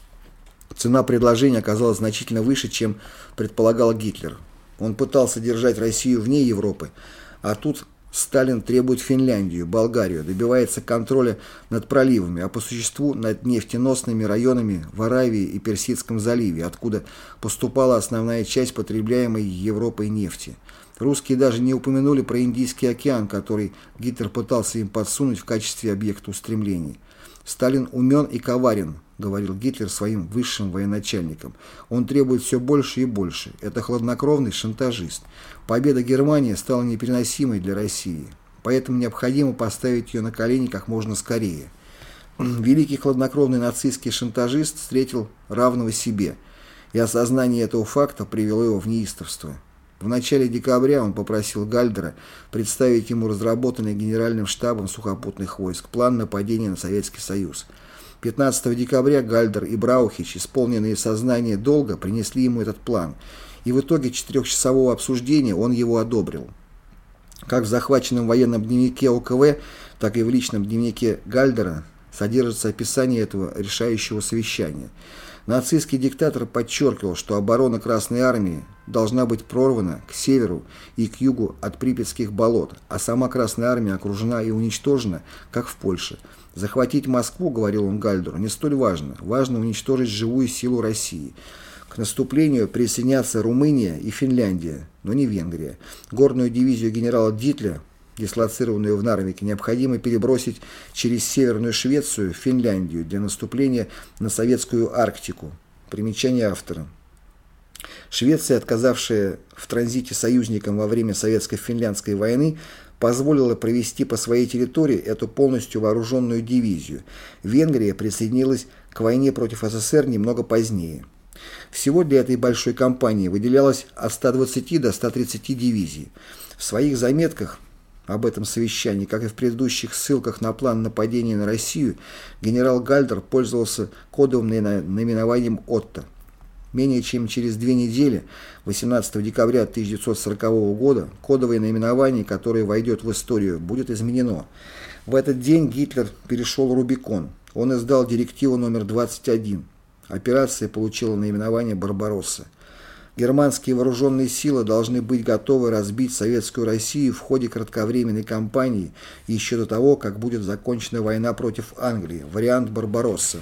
Цена предложения оказалась значительно выше, чем предполагал Гитлер. Он пытался держать Россию вне Европы, а тут Сталин требует Финляндию, Болгарию, добивается контроля над проливами, а по существу над нефтеносными районами в Аравии и Персидском заливе, откуда поступала основная часть потребляемой Европой нефти. Русские даже не упомянули про Индийский океан, который Гитлер пытался им подсунуть в качестве объекта устремлений. «Сталин умен и коварен», — говорил Гитлер своим высшим военачальникам. «Он требует все больше и больше. Это хладнокровный шантажист. Победа Германии стала непереносимой для России. Поэтому необходимо поставить ее на колени как можно скорее». Великий хладнокровный нацистский шантажист встретил равного себе, и осознание этого факта привело его в неистовство. В начале декабря он попросил Гальдера представить ему разработанный Генеральным штабом сухопутных войск план нападения на Советский Союз. пятнадцатого декабря Гальдер и Браухич, исполненные сознания долга, принесли ему этот план, и в итоге четырехчасового обсуждения он его одобрил. Как в захваченном военном дневнике о ка вэ, так и в личном дневнике Гальдера содержится описание этого решающего совещания. Нацистский диктатор подчеркивал, что оборона Красной Армии должна быть прорвана к северу и к югу от Припятских болот, а сама Красная Армия окружена и уничтожена, как в Польше. Захватить Москву, говорил он Гальдеру, не столь важно. Важно уничтожить живую силу России. К наступлению присоединятся Румыния и Финляндия, но не Венгрия. Горную дивизию генерала Дитля, дислоцированную в Нарвике, необходимо перебросить через Северную Швецию в Финляндию для наступления на советскую Арктику. Примечание автора. Швеция, отказавшая в транзите союзникам во время Советско-финляндской войны, позволила провести по своей территории эту полностью вооруженную дивизию. Венгрия присоединилась к войне против эс эс эр немного позднее. Всего для этой большой кампании выделялось от ста двадцати до ста тридцати дивизий. В своих заметках об этом совещании, как и в предыдущих ссылках на план нападения на Россию, генерал Гальдер пользовался кодовым наименованием «Отто». Менее чем через две недели, восемнадцатого декабря тысяча девятьсот сорокового года, кодовое наименование, которое войдет в историю, будет изменено. В этот день Гитлер перешел Рубикон. Он издал директиву номер двадцать один. Операция получила наименование «Барбаросса». Германские вооруженные силы должны быть готовы разбить Советскую Россию в ходе кратковременной кампании еще до того, как будет закончена война против Англии. Вариант «Барбаросса».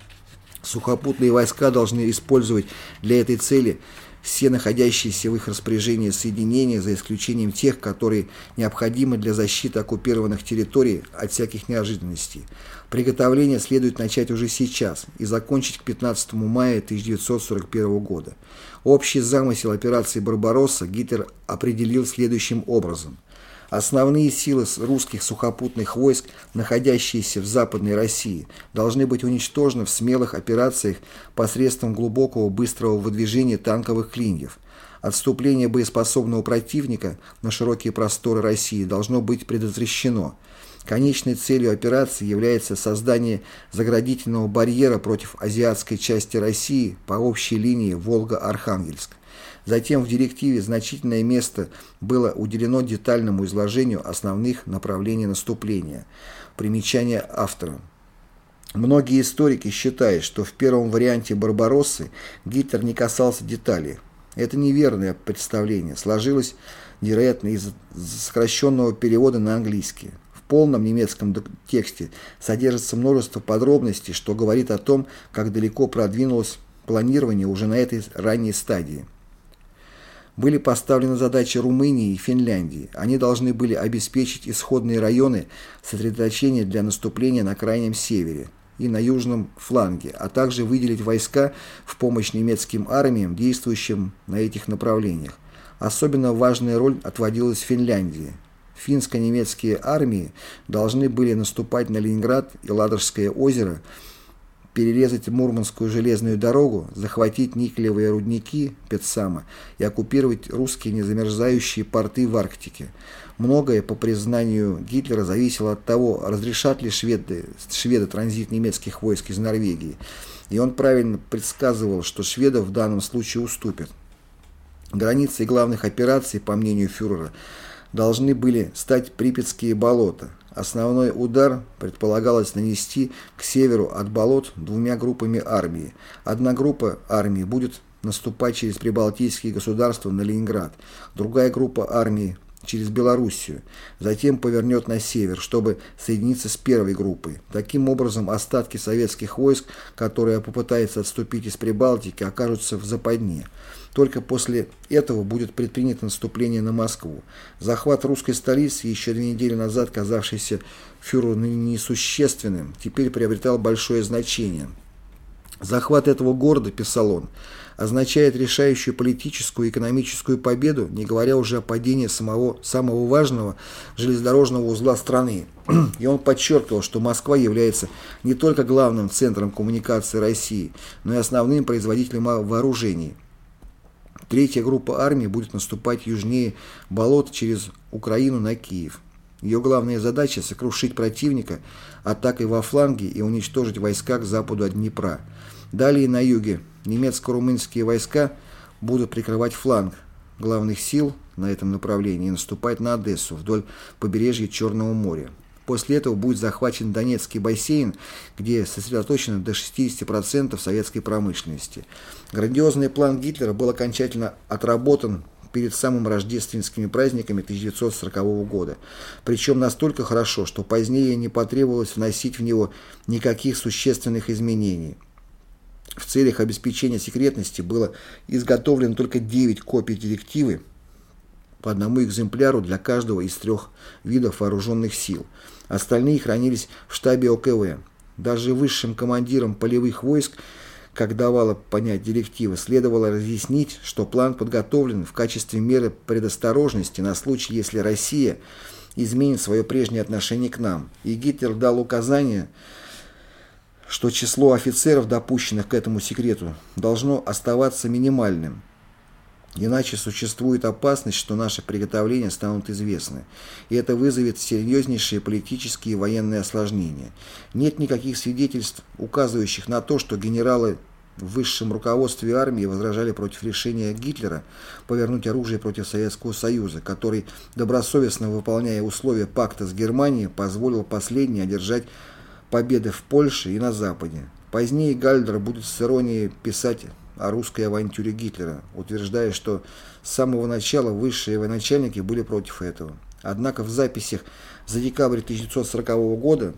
Сухопутные войска должны использовать для этой цели все находящиеся в их распоряжении соединения, за исключением тех, которые необходимы для защиты оккупированных территорий от всяких неожиданностей. Приготовление следует начать уже сейчас и закончить к пятнадцатому мая тысяча девятьсот сорок первого года. Общий замысел операции «Барбаросса» Гитлер определил следующим образом. Основные силы русских сухопутных войск, находящиеся в Западной России, должны быть уничтожены в смелых операциях посредством глубокого быстрого выдвижения танковых клиньев. Отступление боеспособного противника на широкие просторы России должно быть предотвращено. Конечной целью операции является создание заградительного барьера против азиатской части России по общей линии Волга-Архангельск. Затем в директиве значительное место было уделено детальному изложению основных направлений наступления. Примечание автора. Многие историки считают, что в первом варианте «Барбароссы» Гитлер не касался деталей. Это неверное представление сложилось, вероятно, из сокращенного перевода на английский. В полном немецком тексте содержится множество подробностей, что говорит о том, как далеко продвинулось планирование уже на этой ранней стадии. Были поставлены задачи Румынии и Финляндии. Они должны были обеспечить исходные районы сосредоточения для наступления на крайнем севере и на южном фланге, а также выделить войска в помощь немецким армиям, действующим на этих направлениях. Особенно важная роль отводилась Финляндии. Финско-немецкие армии должны были наступать на Ленинград и Ладожское озеро, перерезать Мурманскую железную дорогу, захватить никелевые рудники Петсама и оккупировать русские незамерзающие порты в Арктике. Многое, по признанию Гитлера, зависело от того, разрешат ли шведы, шведы транзит немецких войск из Норвегии, и он правильно предсказывал, что шведов в данном случае уступят. Границей главных операций, по мнению фюрера, должны были стать Припятские болота. Основной удар предполагалось нанести к северу от болот двумя группами армии. Одна группа армии будет наступать через прибалтийские государства на Ленинград. Другая группа армии через Белоруссию, затем повернет на север, чтобы соединиться с первой группой. Таким образом, остатки советских войск, которые попытаются отступить из Прибалтики, окажутся в западне. Только после этого будет предпринято наступление на Москву. Захват русской столицы, еще две недели назад казавшийся фюреру несущественным, теперь приобретал большое значение. Захват этого города, писал он, означает решающую политическую и экономическую победу, не говоря уже о падении самого, самого важного железнодорожного узла страны. И он подчеркивал, что Москва является не только главным центром коммуникации России, но и основным производителем вооружений. Третья группа армии будет наступать южнее болот через Украину на Киев. Ее главная задача – сокрушить противника атакой во фланге и уничтожить войска к западу от Днепра. Далее на юге немецко-румынские войска будут прикрывать фланг главных сил на этом направлении и наступать на Одессу вдоль побережья Черного моря. После этого будет захвачен Донецкий бассейн, где сосредоточено до шестидесяти процентов советской промышленности. Грандиозный план Гитлера был окончательно отработан перед самыми рождественскими праздниками тысяча девятьсот сорокового года. Причем настолько хорошо, что позднее не потребовалось вносить в него никаких существенных изменений. В целях обеспечения секретности было изготовлено только девять копий директивы по одному экземпляру для каждого из трех видов вооруженных сил. Остальные хранились в штабе О К В. Даже высшим командирам полевых войск, как давала понять директива, следовало разъяснить, что план подготовлен в качестве меры предосторожности на случай, если Россия изменит свое прежнее отношение к нам. И Гитлер дал указание, что число офицеров, допущенных к этому секрету, должно оставаться минимальным. Иначе существует опасность, что наши приготовления станут известны, и это вызовет серьезнейшие политические и военные осложнения. Нет никаких свидетельств, указывающих на то, что генералы в высшем руководстве армии возражали против решения Гитлера повернуть оружие против Советского Союза, который, добросовестно выполняя условия пакта с Германией, позволил последней одержать победы в Польше и на Западе. Позднее Гальдер будет с иронией писать о русской авантюре Гитлера, утверждая, что с самого начала высшие военачальники были против этого. Однако в записях за декабрь тысяча девятьсот сорокового года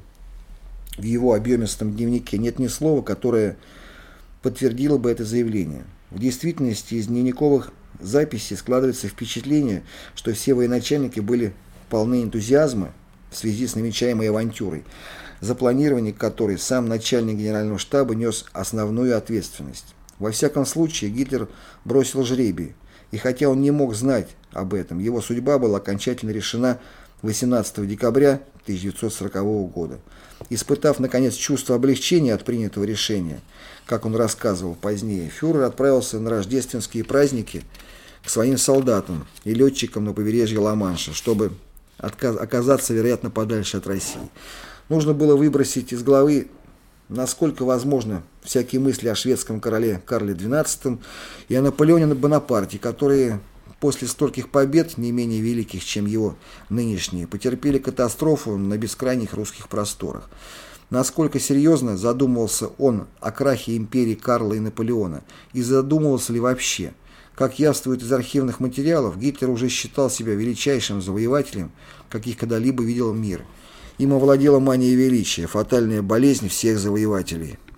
в его объемистом дневнике нет ни слова, которое подтвердило бы это заявление. В действительности из дневниковых записей складывается впечатление, что все военачальники были полны энтузиазма в связи с намечаемой авантюрой, за планирование которой сам начальник генерального штаба нес основную ответственность. Во всяком случае, Гитлер бросил жребий, и хотя он не мог знать об этом, его судьба была окончательно решена восемнадцатого декабря тысяча девятьсот сорокового года. Испытав, наконец, чувство облегчения от принятого решения, как он рассказывал позднее, фюрер отправился на рождественские праздники к своим солдатам и летчикам на побережье Ла-Манша, чтобы оказаться, вероятно, подальше от России. Нужно было выбросить из головы, насколько возможно, всякие мысли о шведском короле Карле двенадцатом и о Наполеоне Бонапарте, которые после стольких побед, не менее великих, чем его нынешние, потерпели катастрофу на бескрайних русских просторах. Насколько серьезно задумывался он о крахе империи Карла и Наполеона, и задумывался ли вообще? Как явствует из архивных материалов, Гитлер уже считал себя величайшим завоевателем, каких когда-либо видел мир. Им овладела мания величия, фатальная болезнь всех завоевателей.